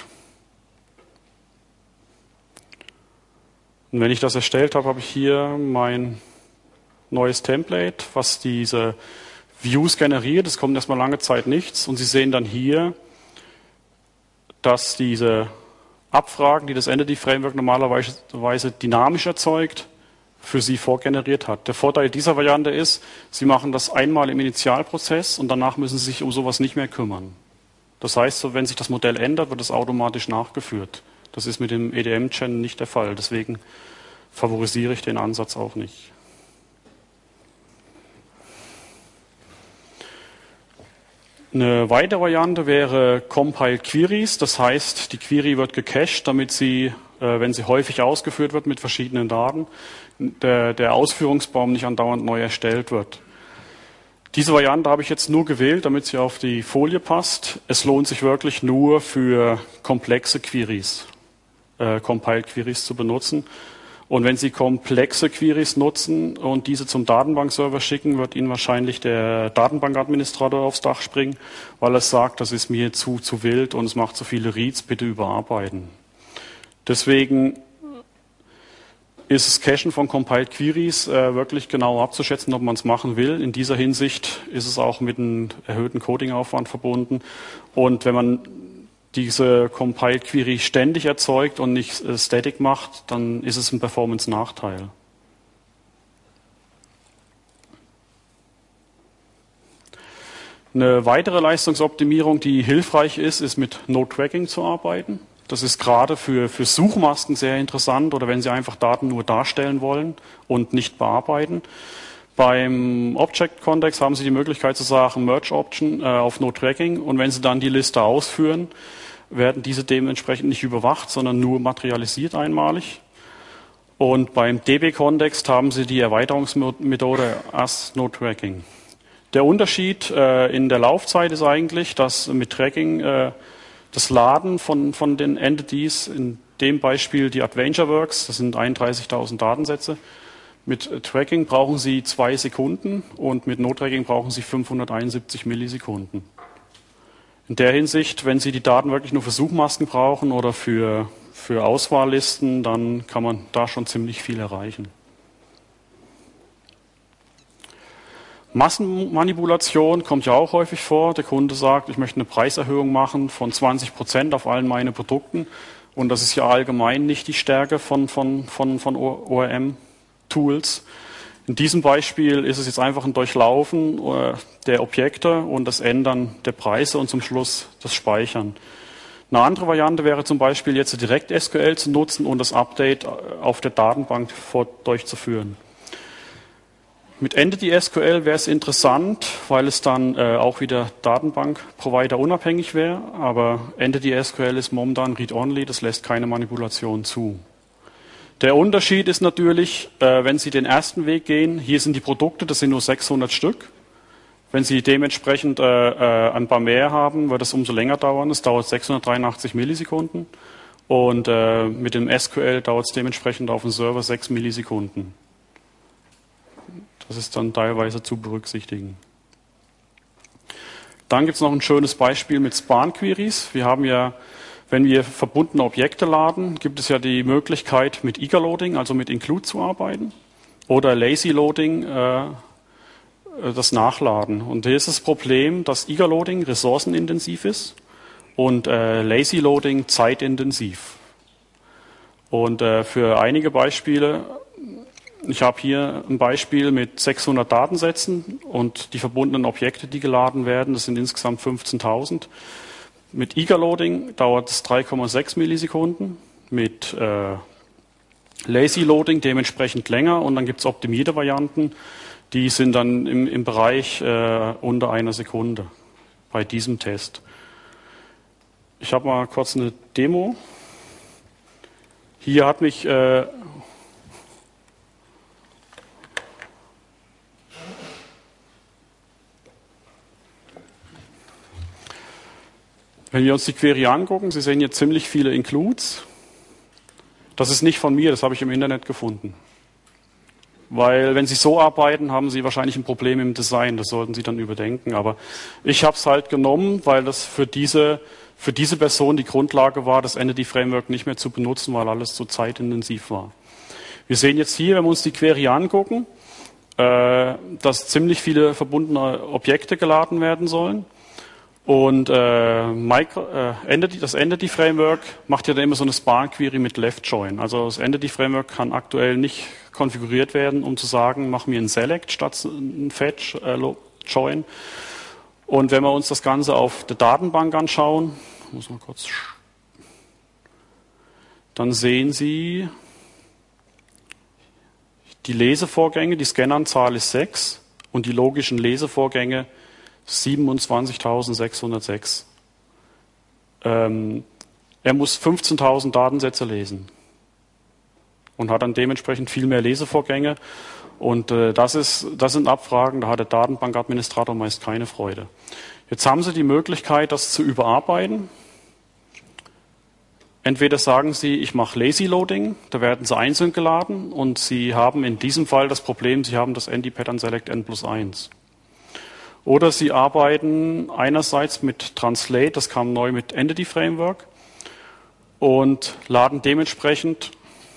Und wenn ich das erstellt habe, habe ich hier mein neues Template, was diese Views generiert. Es kommt erstmal lange Zeit nichts. Und Sie sehen dann hier, dass diese Abfragen, die das Entity-Framework normalerweise dynamisch erzeugt, für Sie vorgeneriert hat. Der Vorteil dieser Variante ist, Sie machen das einmal im Initialprozess und danach müssen Sie sich um sowas nicht mehr kümmern. Das heißt, wenn sich das Modell ändert, wird es automatisch nachgeführt. Das ist mit dem EDM-Gen nicht der Fall. Deswegen favorisiere ich den Ansatz auch nicht. Eine weitere Variante wäre Compiled Queries. Das heißt, die Query wird gecached, damit sie, wenn sie häufig ausgeführt wird mit verschiedenen Daten, der Ausführungsbaum nicht andauernd neu erstellt wird. Diese Variante habe ich jetzt nur gewählt, damit sie auf die Folie passt. Es lohnt sich wirklich nur für komplexe Queries, Compiled Queries zu benutzen. Und wenn Sie komplexe Queries nutzen und diese zum Datenbankserver schicken, wird Ihnen wahrscheinlich der Datenbankadministrator aufs Dach springen, weil er sagt, das ist mir zu wild und es macht zu viele Reads, bitte überarbeiten. Deswegen ist das Cachen von Compiled Queries wirklich genau abzuschätzen, ob man es machen will. In dieser Hinsicht ist es auch mit einem erhöhten Codingaufwand verbunden. Und wenn man diese Compiled Query ständig erzeugt und nicht static macht, dann ist es ein Performance-Nachteil. Eine weitere Leistungsoptimierung, die hilfreich ist mit Node-Tracking zu arbeiten. Das ist gerade für Suchmasken sehr interessant oder wenn Sie einfach Daten nur darstellen wollen und nicht bearbeiten. Beim Object Context haben Sie die Möglichkeit zu sagen, Merge Option auf Node-Tracking und wenn Sie dann die Liste ausführen, werden diese dementsprechend nicht überwacht, sondern nur materialisiert einmalig. Und beim DB-Kontext haben Sie die Erweiterungsmethode as Node-Tracking. Der Unterschied in der Laufzeit ist eigentlich, dass mit Tracking das Laden von den Entities, in dem Beispiel die AdventureWorks, das sind 31.000 Datensätze, mit Tracking brauchen Sie 2 Sekunden und mit Node-Tracking brauchen Sie 571 Millisekunden. In der Hinsicht, wenn Sie die Daten wirklich nur für Suchmasken brauchen oder für Auswahllisten, dann kann man da schon ziemlich viel erreichen. Massenmanipulation kommt ja auch häufig vor. Der Kunde sagt, ich möchte eine Preiserhöhung machen von 20% auf allen meine Produkten. Und das ist ja allgemein nicht die Stärke von ORM-Tools. In diesem Beispiel ist es jetzt einfach ein Durchlaufen der Objekte und das Ändern der Preise und zum Schluss das Speichern. Eine andere Variante wäre zum Beispiel jetzt direkt SQL zu nutzen und das Update auf der Datenbank durchzuführen. Mit Entity SQL wäre es interessant, weil es dann auch wieder Datenbank-Provider unabhängig wäre, aber Entity SQL ist momentan Read-Only, das lässt keine Manipulation zu. Der Unterschied ist natürlich, wenn Sie den ersten Weg gehen, hier sind die Produkte, das sind nur 600 Stück. Wenn Sie dementsprechend ein paar mehr haben, wird es umso länger dauern. Es dauert 683 Millisekunden und mit dem SQL dauert es dementsprechend auf dem Server 6 Millisekunden. Das ist dann teilweise zu berücksichtigen. Dann gibt es noch ein schönes Beispiel mit Span-Queries. Wir haben ja, wenn wir verbundene Objekte laden, gibt es ja die Möglichkeit mit Eager-Loading, also mit Include zu arbeiten, oder Lazy-Loading, das Nachladen. Und hier ist das Problem, dass Eager-Loading ressourcenintensiv ist und Lazy-Loading zeitintensiv. Und für einige Beispiele Ich habe hier ein Beispiel mit 600 Datensätzen und die verbundenen Objekte, die geladen werden, das sind insgesamt 15.000. Mit Eager-Loading dauert es 3,6 Millisekunden, mit Lazy Loading dementsprechend länger und dann gibt es optimierte Varianten, die sind dann im Bereich unter einer Sekunde bei diesem Test. Ich habe mal kurz eine Demo. Hier hat mich wenn wir uns die Query angucken, Sie sehen hier ziemlich viele Includes. Das ist nicht von mir, das habe ich im Internet gefunden. Weil wenn Sie so arbeiten, haben Sie wahrscheinlich ein Problem im Design, das sollten Sie dann überdenken. Aber ich habe es halt genommen, weil das für diese Person die Grundlage war, das Entity-Framework nicht mehr zu benutzen, weil alles zu zeitintensiv war. Wir sehen jetzt hier, wenn wir uns die Query angucken, dass ziemlich viele verbundene Objekte geladen werden sollen. Und das Entity-Framework macht ja dann immer so eine Spark-Query mit Left-Join. Also das Entity-Framework kann aktuell nicht konfiguriert werden, um zu sagen, mach mir ein Select statt ein Fetch-Join. Und wenn wir uns das Ganze auf der Datenbank anschauen, dann sehen Sie, die Lesevorgänge, die Scannanzahl ist 6 und die logischen Lesevorgänge 27.606. Er muss 15.000 Datensätze lesen und hat dann dementsprechend viel mehr Lesevorgänge. Und das sind Abfragen, da hat der Datenbankadministrator meist keine Freude. Jetzt haben Sie die Möglichkeit, das zu überarbeiten. Entweder sagen Sie, ich mache Lazy Loading, da werden sie einzeln geladen und Sie haben in diesem Fall das Problem, Sie haben das ND-Pattern Select n+1. Oder Sie arbeiten einerseits mit Translate, das kam neu mit Entity Framework, und laden dementsprechend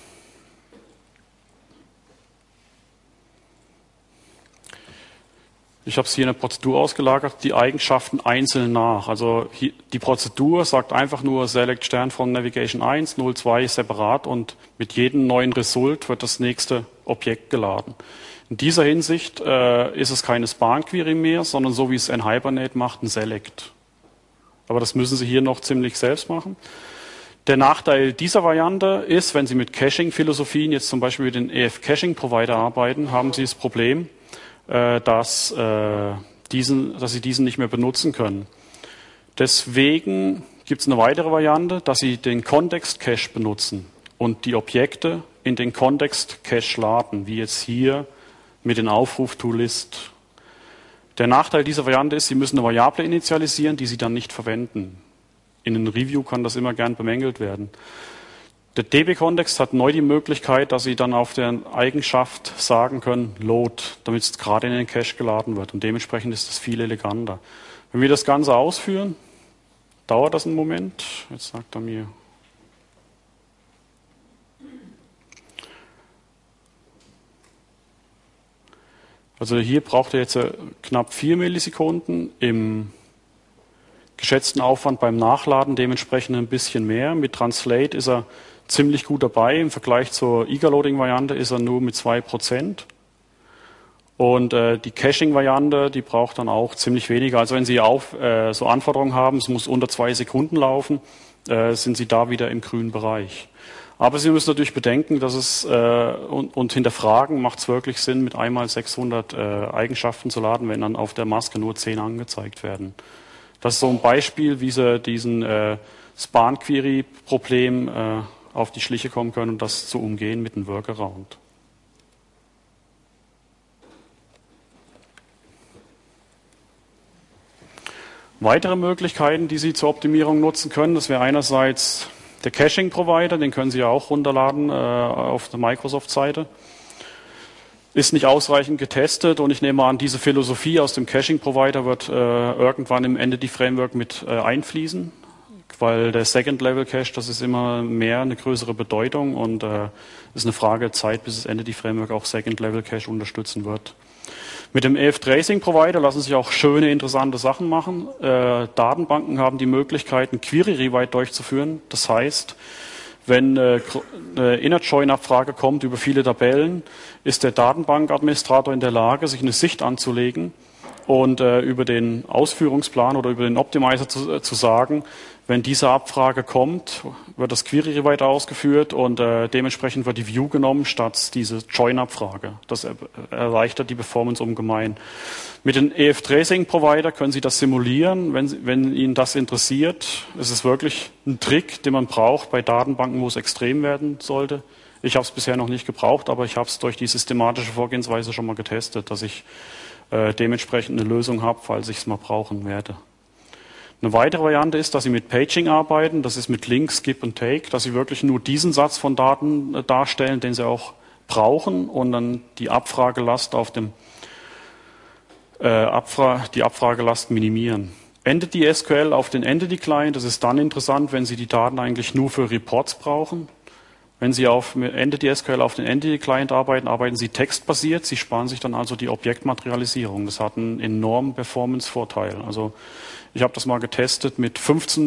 ich habe es hier in der Prozedur ausgelagert, die Eigenschaften einzeln nach. Also die Prozedur sagt einfach nur Select Stern von Navigation 1, 02 separat und mit jedem neuen Result wird das nächste Objekt geladen. In dieser Hinsicht ist es keine Spark-Query mehr, sondern so wie es NHibernate macht, ein Select. Aber das müssen Sie hier noch ziemlich selbst machen. Der Nachteil dieser Variante ist, wenn Sie mit Caching-Philosophien, jetzt zum Beispiel mit den EF-Caching-Provider arbeiten, haben Sie das Problem, dass Sie diesen nicht mehr benutzen können. Deswegen gibt es eine weitere Variante, dass Sie den Context-Cache benutzen und die Objekte in den Context-Cache laden, wie jetzt hier mit dem Aufruf toList. Der Nachteil dieser Variante ist, Sie müssen eine Variable initialisieren, die Sie dann nicht verwenden. In einem Review kann das immer gern bemängelt werden. Der DB-Kontext hat neu die Möglichkeit, dass Sie dann auf der Eigenschaft sagen können, Load, damit es gerade in den Cache geladen wird. Und dementsprechend ist das viel eleganter. Wenn wir das Ganze ausführen, dauert das einen Moment. Jetzt sagt er mir, also hier braucht er jetzt knapp 4 Millisekunden, im geschätzten Aufwand beim Nachladen dementsprechend ein bisschen mehr. Mit Translate ist er ziemlich gut dabei. Im Vergleich zur Eager-Loading-Variante ist er nur mit 2%. Und die Caching-Variante, die braucht dann auch ziemlich weniger. Also wenn Sie so Anforderungen haben, es muss unter 2 Sekunden laufen, sind Sie da wieder im grünen Bereich. Aber Sie müssen natürlich bedenken, dass es und hinterfragen, macht es wirklich Sinn, mit einmal 600 Eigenschaften zu laden, wenn dann auf der Maske nur 10 angezeigt werden. Das ist so ein Beispiel, wie Sie diesen Span-Query-Problem auf die Schliche kommen können und das zu umgehen mit einem Workaround. Weitere Möglichkeiten, die Sie zur Optimierung nutzen können, das wäre einerseits der Caching-Provider, den können Sie ja auch runterladen auf der Microsoft-Seite. Ist nicht ausreichend getestet und ich nehme an, diese Philosophie aus dem Caching-Provider wird irgendwann im Entity-Framework mit einfließen, weil der Second-Level-Cache, das ist immer mehr eine größere Bedeutung und ist eine Frage der Zeit, bis das Entity-Framework auch Second-Level-Cache unterstützen wird. Mit dem EF-Tracing-Provider lassen sich auch schöne, interessante Sachen machen. Datenbanken haben die Möglichkeit, ein Query-Rewrite durchzuführen. Das heißt, Wenn eine Inner-Join-Abfrage kommt über viele Tabellen, ist der Datenbankadministrator in der Lage, sich eine Sicht anzulegen und über den Ausführungsplan oder über den Optimizer zu sagen, wenn diese Abfrage kommt, wird das Query weiter ausgeführt und dementsprechend wird die View genommen statt diese Join-Abfrage. Das erleichtert die Performance ungemein. Mit den EF-Tracing-Provider können Sie das simulieren, wenn Ihnen das interessiert. Es ist wirklich ein Trick, den man braucht bei Datenbanken, wo es extrem werden sollte. Ich habe es bisher noch nicht gebraucht, aber ich habe es durch die systematische Vorgehensweise schon mal getestet, dass ich dementsprechend eine Lösung habe, falls ich es mal brauchen werde. Eine weitere Variante ist, dass Sie mit Paging arbeiten. Das ist mit Link, Skip und Take, dass Sie wirklich nur diesen Satz von Daten darstellen, den Sie auch brauchen und dann die Abfragelast auf dem die Abfragelast minimieren. Entity SQL auf den Entity Client, das ist dann interessant, wenn Sie die Daten eigentlich nur für Reports brauchen. Wenn Sie auf Entity SQL auf den Entity Client arbeiten, arbeiten Sie textbasiert. Sie sparen sich dann also die Objektmaterialisierung. Das hat einen enormen Performance-Vorteil. Also ich habe das mal getestet mit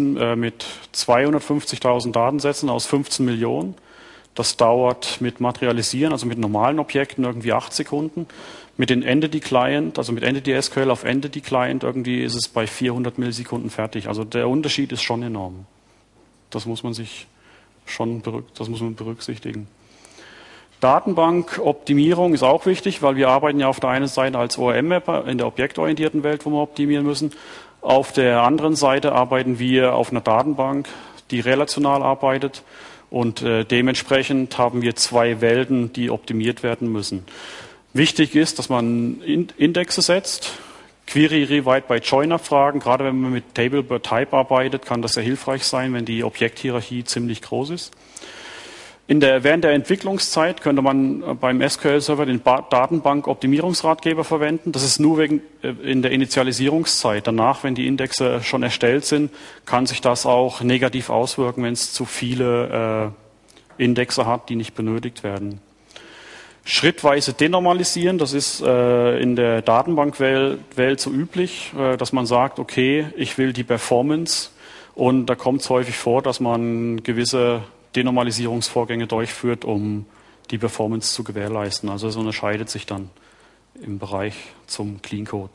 250.000 Datensätzen aus 15 Millionen. Das dauert mit Materialisieren, also mit normalen Objekten irgendwie 8 Sekunden. Mit den Entity Client, also mit Entity SQL auf Entity Client irgendwie ist es bei 400 Millisekunden fertig. Also der Unterschied ist schon enorm. Das muss man berücksichtigen. Datenbankoptimierung ist auch wichtig, weil wir arbeiten ja auf der einen Seite als ORM-Mapper in der objektorientierten Welt, wo wir optimieren müssen. Auf der anderen Seite arbeiten wir auf einer Datenbank, die relational arbeitet. Und dementsprechend haben wir zwei Welten, die optimiert werden müssen. Wichtig ist, dass man Indexe setzt, Query, Rewrite by Join Abfragen. Gerade wenn man mit Table per Type arbeitet, kann das sehr hilfreich sein, wenn die Objekthierarchie ziemlich groß ist. Während der Entwicklungszeit könnte man beim SQL-Server den Datenbank-Optimierungsratgeber verwenden. Das ist nur in der Initialisierungszeit. Danach, wenn die Indexe schon erstellt sind, kann sich das auch negativ auswirken, wenn es zu viele Indexe hat, die nicht benötigt werden. Schrittweise denormalisieren, das ist in der Datenbankwelt so üblich, dass man sagt, okay, ich will die Performance, und da kommt es häufig vor, dass man gewisse Denormalisierungsvorgänge durchführt, um die Performance zu gewährleisten. Also es unterscheidet sich dann im Bereich zum Clean Code.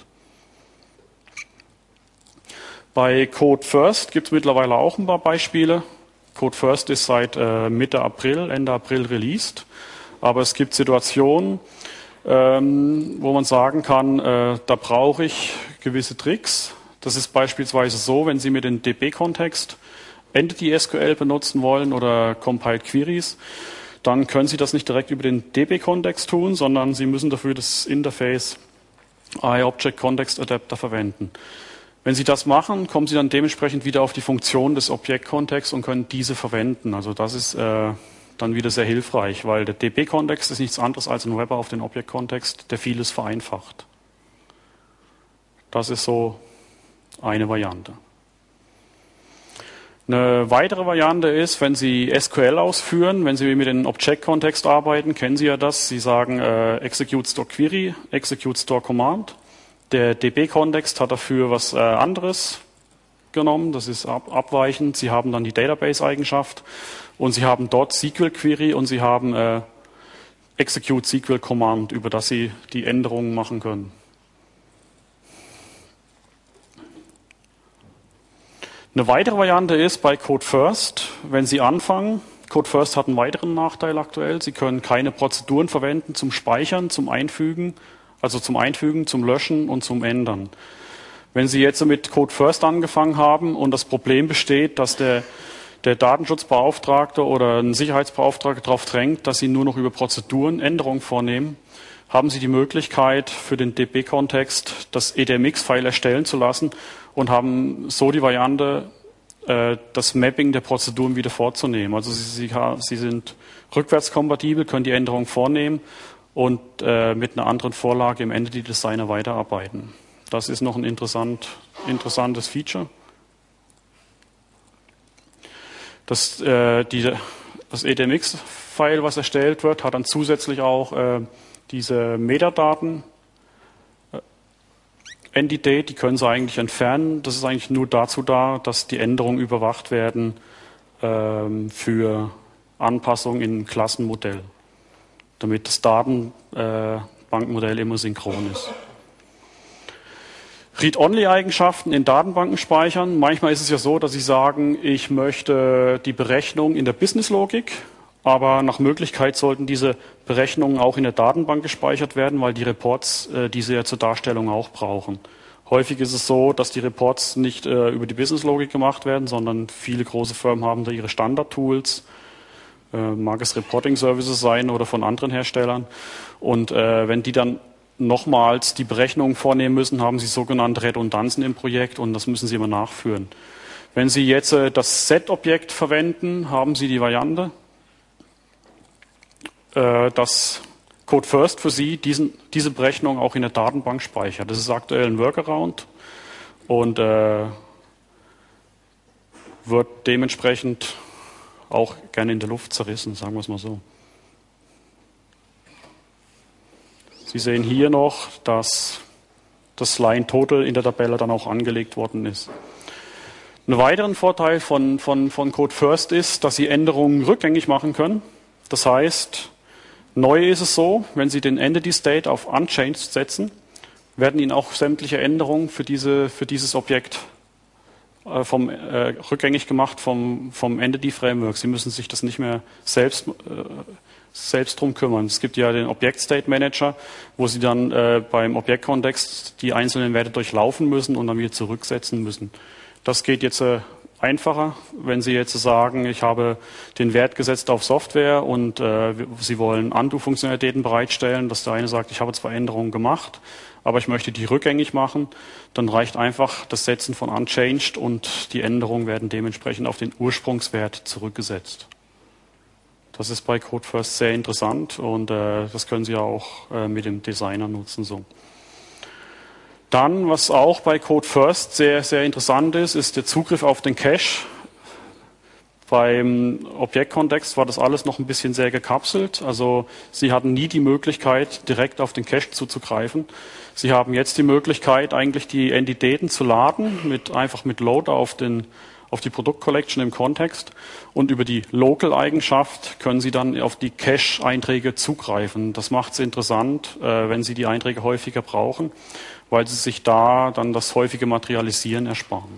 Bei Code First gibt es mittlerweile auch ein paar Beispiele. Code First ist seit Ende April released. Aber es gibt Situationen, wo man sagen kann, da brauche ich gewisse Tricks. Das ist beispielsweise so, wenn Sie mit dem DB-Kontext Entity SQL benutzen wollen oder Compiled Queries, dann können Sie das nicht direkt über den DB-Kontext tun, sondern Sie müssen dafür das Interface iObject Context Adapter verwenden. Wenn Sie das machen, kommen Sie dann dementsprechend wieder auf die Funktion des Objektkontexts und können diese verwenden. Also das ist dann wieder sehr hilfreich, weil der DB-Kontext ist nichts anderes als ein Wrapper auf den Objektkontext, der vieles vereinfacht. Das ist so eine Variante. Eine weitere Variante ist, wenn Sie SQL ausführen, wenn Sie mit dem Object-Kontext arbeiten, kennen Sie ja das. Sie sagen execute store query, execute store command. Der DB-Kontext hat dafür was anderes genommen, das ist abweichend. Sie haben dann die Database-Eigenschaft und Sie haben dort SQL-Query und Sie haben execute SQL command, über das Sie die Änderungen machen können. Eine weitere Variante ist bei Code First, wenn Sie anfangen. Code First hat einen weiteren Nachteil aktuell. Sie können keine Prozeduren verwenden zum Speichern, zum Einfügen, zum Löschen und zum Ändern. Wenn Sie jetzt mit Code First angefangen haben und das Problem besteht, dass der Datenschutzbeauftragte oder ein Sicherheitsbeauftragter darauf drängt, dass Sie nur noch über Prozeduren Änderungen vornehmen, haben Sie die Möglichkeit, für den DB-Kontext das EDMX-File erstellen zu lassen und haben so die Variante, das Mapping der Prozeduren wieder vorzunehmen. Also Sie sind rückwärtskompatibel, können die Änderungen vornehmen und mit einer anderen Vorlage im Entity Designer weiterarbeiten. Das ist noch ein interessantes Feature. Das EDMX-File, was erstellt wird, hat dann zusätzlich auch diese Metadaten-Entität, die können Sie eigentlich entfernen. Das ist eigentlich nur dazu da, dass die Änderungen überwacht werden für Anpassung in ein Klassenmodell, damit das Datenbankmodell immer synchron ist. Read-Only-Eigenschaften in Datenbanken speichern. Manchmal ist es ja so, dass Sie sagen, ich möchte die Berechnung in der Businesslogik, aber nach Möglichkeit sollten diese Berechnungen auch in der Datenbank gespeichert werden, weil die Reports diese ja zur Darstellung auch brauchen. Häufig ist es so, dass die Reports nicht über die Businesslogik gemacht werden, sondern viele große Firmen haben da ihre Standard-Tools, mag es Reporting-Services sein oder von anderen Herstellern. Und wenn die dann nochmals die Berechnungen vornehmen müssen, haben Sie sogenannte Redundanzen im Projekt und das müssen Sie immer nachführen. Wenn Sie jetzt das Set-Objekt verwenden, haben Sie die Variante, dass CodeFirst für Sie diese Berechnung auch in der Datenbank speichert. Das ist aktuell ein Workaround und wird dementsprechend auch gerne in der Luft zerrissen, sagen wir es mal so. Sie sehen hier noch, dass das Line Total in der Tabelle dann auch angelegt worden ist. Ein weiterer Vorteil von CodeFirst ist, dass Sie Änderungen rückgängig machen können. Das heißt, neu ist es so, wenn Sie den Entity State auf Unchanged setzen, werden Ihnen auch sämtliche Änderungen für dieses Objekt rückgängig gemacht vom Entity Framework. Sie müssen sich das nicht mehr selbst drum kümmern. Es gibt ja den Object State Manager, wo Sie dann beim Objektkontext die einzelnen Werte durchlaufen müssen und dann wieder zurücksetzen müssen. Das geht jetzt einfacher, wenn Sie jetzt sagen, ich habe den Wert gesetzt auf Software und Sie wollen Undo-Funktionalitäten bereitstellen, dass der eine sagt, ich habe zwar Änderungen gemacht, aber ich möchte die rückgängig machen, dann reicht einfach das Setzen von Unchanged und die Änderungen werden dementsprechend auf den Ursprungswert zurückgesetzt. Das ist bei CodeFirst sehr interessant und das können Sie auch mit dem Designer nutzen. So. Dann, was auch bei CodeFirst sehr, sehr interessant ist, ist der Zugriff auf den Cache. Beim Objektkontext war das alles noch ein bisschen sehr gekapselt. Also Sie hatten nie die Möglichkeit, direkt auf den Cache zuzugreifen. Sie haben jetzt die Möglichkeit, eigentlich die Entitäten zu laden, einfach mit Load auf die Produktcollection im Kontext. Und über die Local-Eigenschaft können Sie dann auf die Cache-Einträge zugreifen. Das macht es interessant, wenn Sie die Einträge häufiger brauchen, weil Sie sich da dann das häufige Materialisieren ersparen.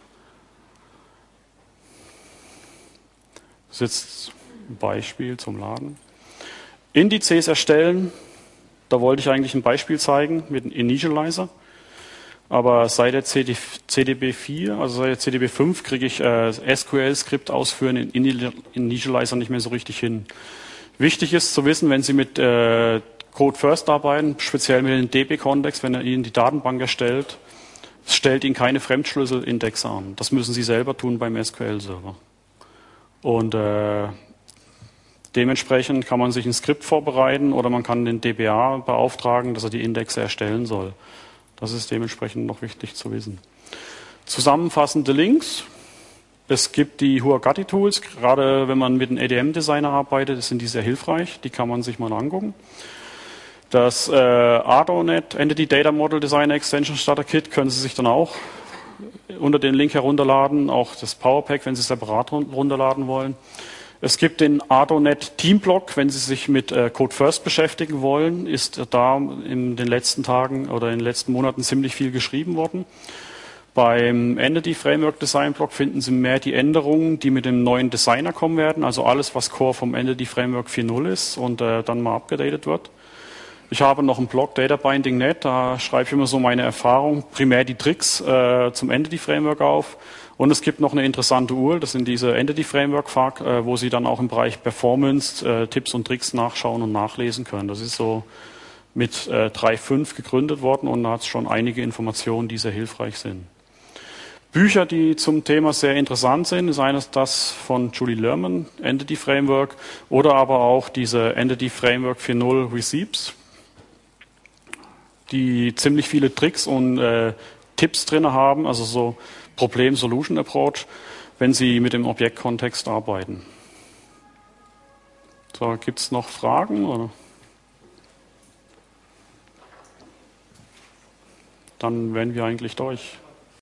Das ist jetzt ein Beispiel zum Laden. Indizes erstellen, da wollte ich eigentlich ein Beispiel zeigen mit einem Initializer. Aber seit der CDB4, also seit der CDB5, kriege ich SQL-Skript ausführen in Initializer nicht mehr so richtig hin. Wichtig ist zu wissen, wenn Sie mit CodeFirst arbeiten, speziell mit dem DB-Kontext, wenn er Ihnen die Datenbank erstellt, es stellt Ihnen keine Fremdschlüsselindexe an. Das müssen Sie selber tun beim SQL-Server. Und dementsprechend kann man sich ein Skript vorbereiten oder man kann den DBA beauftragen, dass er die Indexe erstellen soll. Das ist dementsprechend noch wichtig zu wissen. Zusammenfassende Links. Es gibt die Huagati-Tools, gerade wenn man mit einem ADM-Designer arbeitet, sind die sehr hilfreich. Die kann man sich mal angucken. Das ADONet, Entity Data Model Designer Extension Starter Kit, können Sie sich dann auch unter den Link herunterladen. Auch das PowerPack, wenn Sie es separat runterladen wollen. Es gibt den ADONet Teamblock, wenn Sie sich mit CodeFirst beschäftigen wollen, ist da in den letzten Tagen oder in den letzten Monaten ziemlich viel geschrieben worden. Beim Entity Framework Design Block finden Sie mehr die Änderungen, die mit dem neuen Designer kommen werden, also alles, was Core vom Entity Framework 4.0 ist und dann mal abgedatet wird. Ich habe noch einen Blog Data Binding Net, da schreibe ich immer so meine Erfahrung, primär die Tricks zum Entity Framework auf. Und es gibt noch eine interessante URL, das sind diese Entity Framework FAQ, wo Sie dann auch im Bereich Performance Tipps und Tricks nachschauen und nachlesen können. Das ist so mit 3.5 gegründet worden und da hat es schon einige Informationen, die sehr hilfreich sind. Bücher, die zum Thema sehr interessant sind, ist eines das von Julie Lerman, Entity Framework, oder aber auch diese Entity Framework 4.0 Receipts, die ziemlich viele Tricks und Tipps drin haben, also so Problem-Solution-Approach, wenn Sie mit dem Objektkontext arbeiten. So, gibt es noch Fragen? Oder? Dann wären wir eigentlich durch.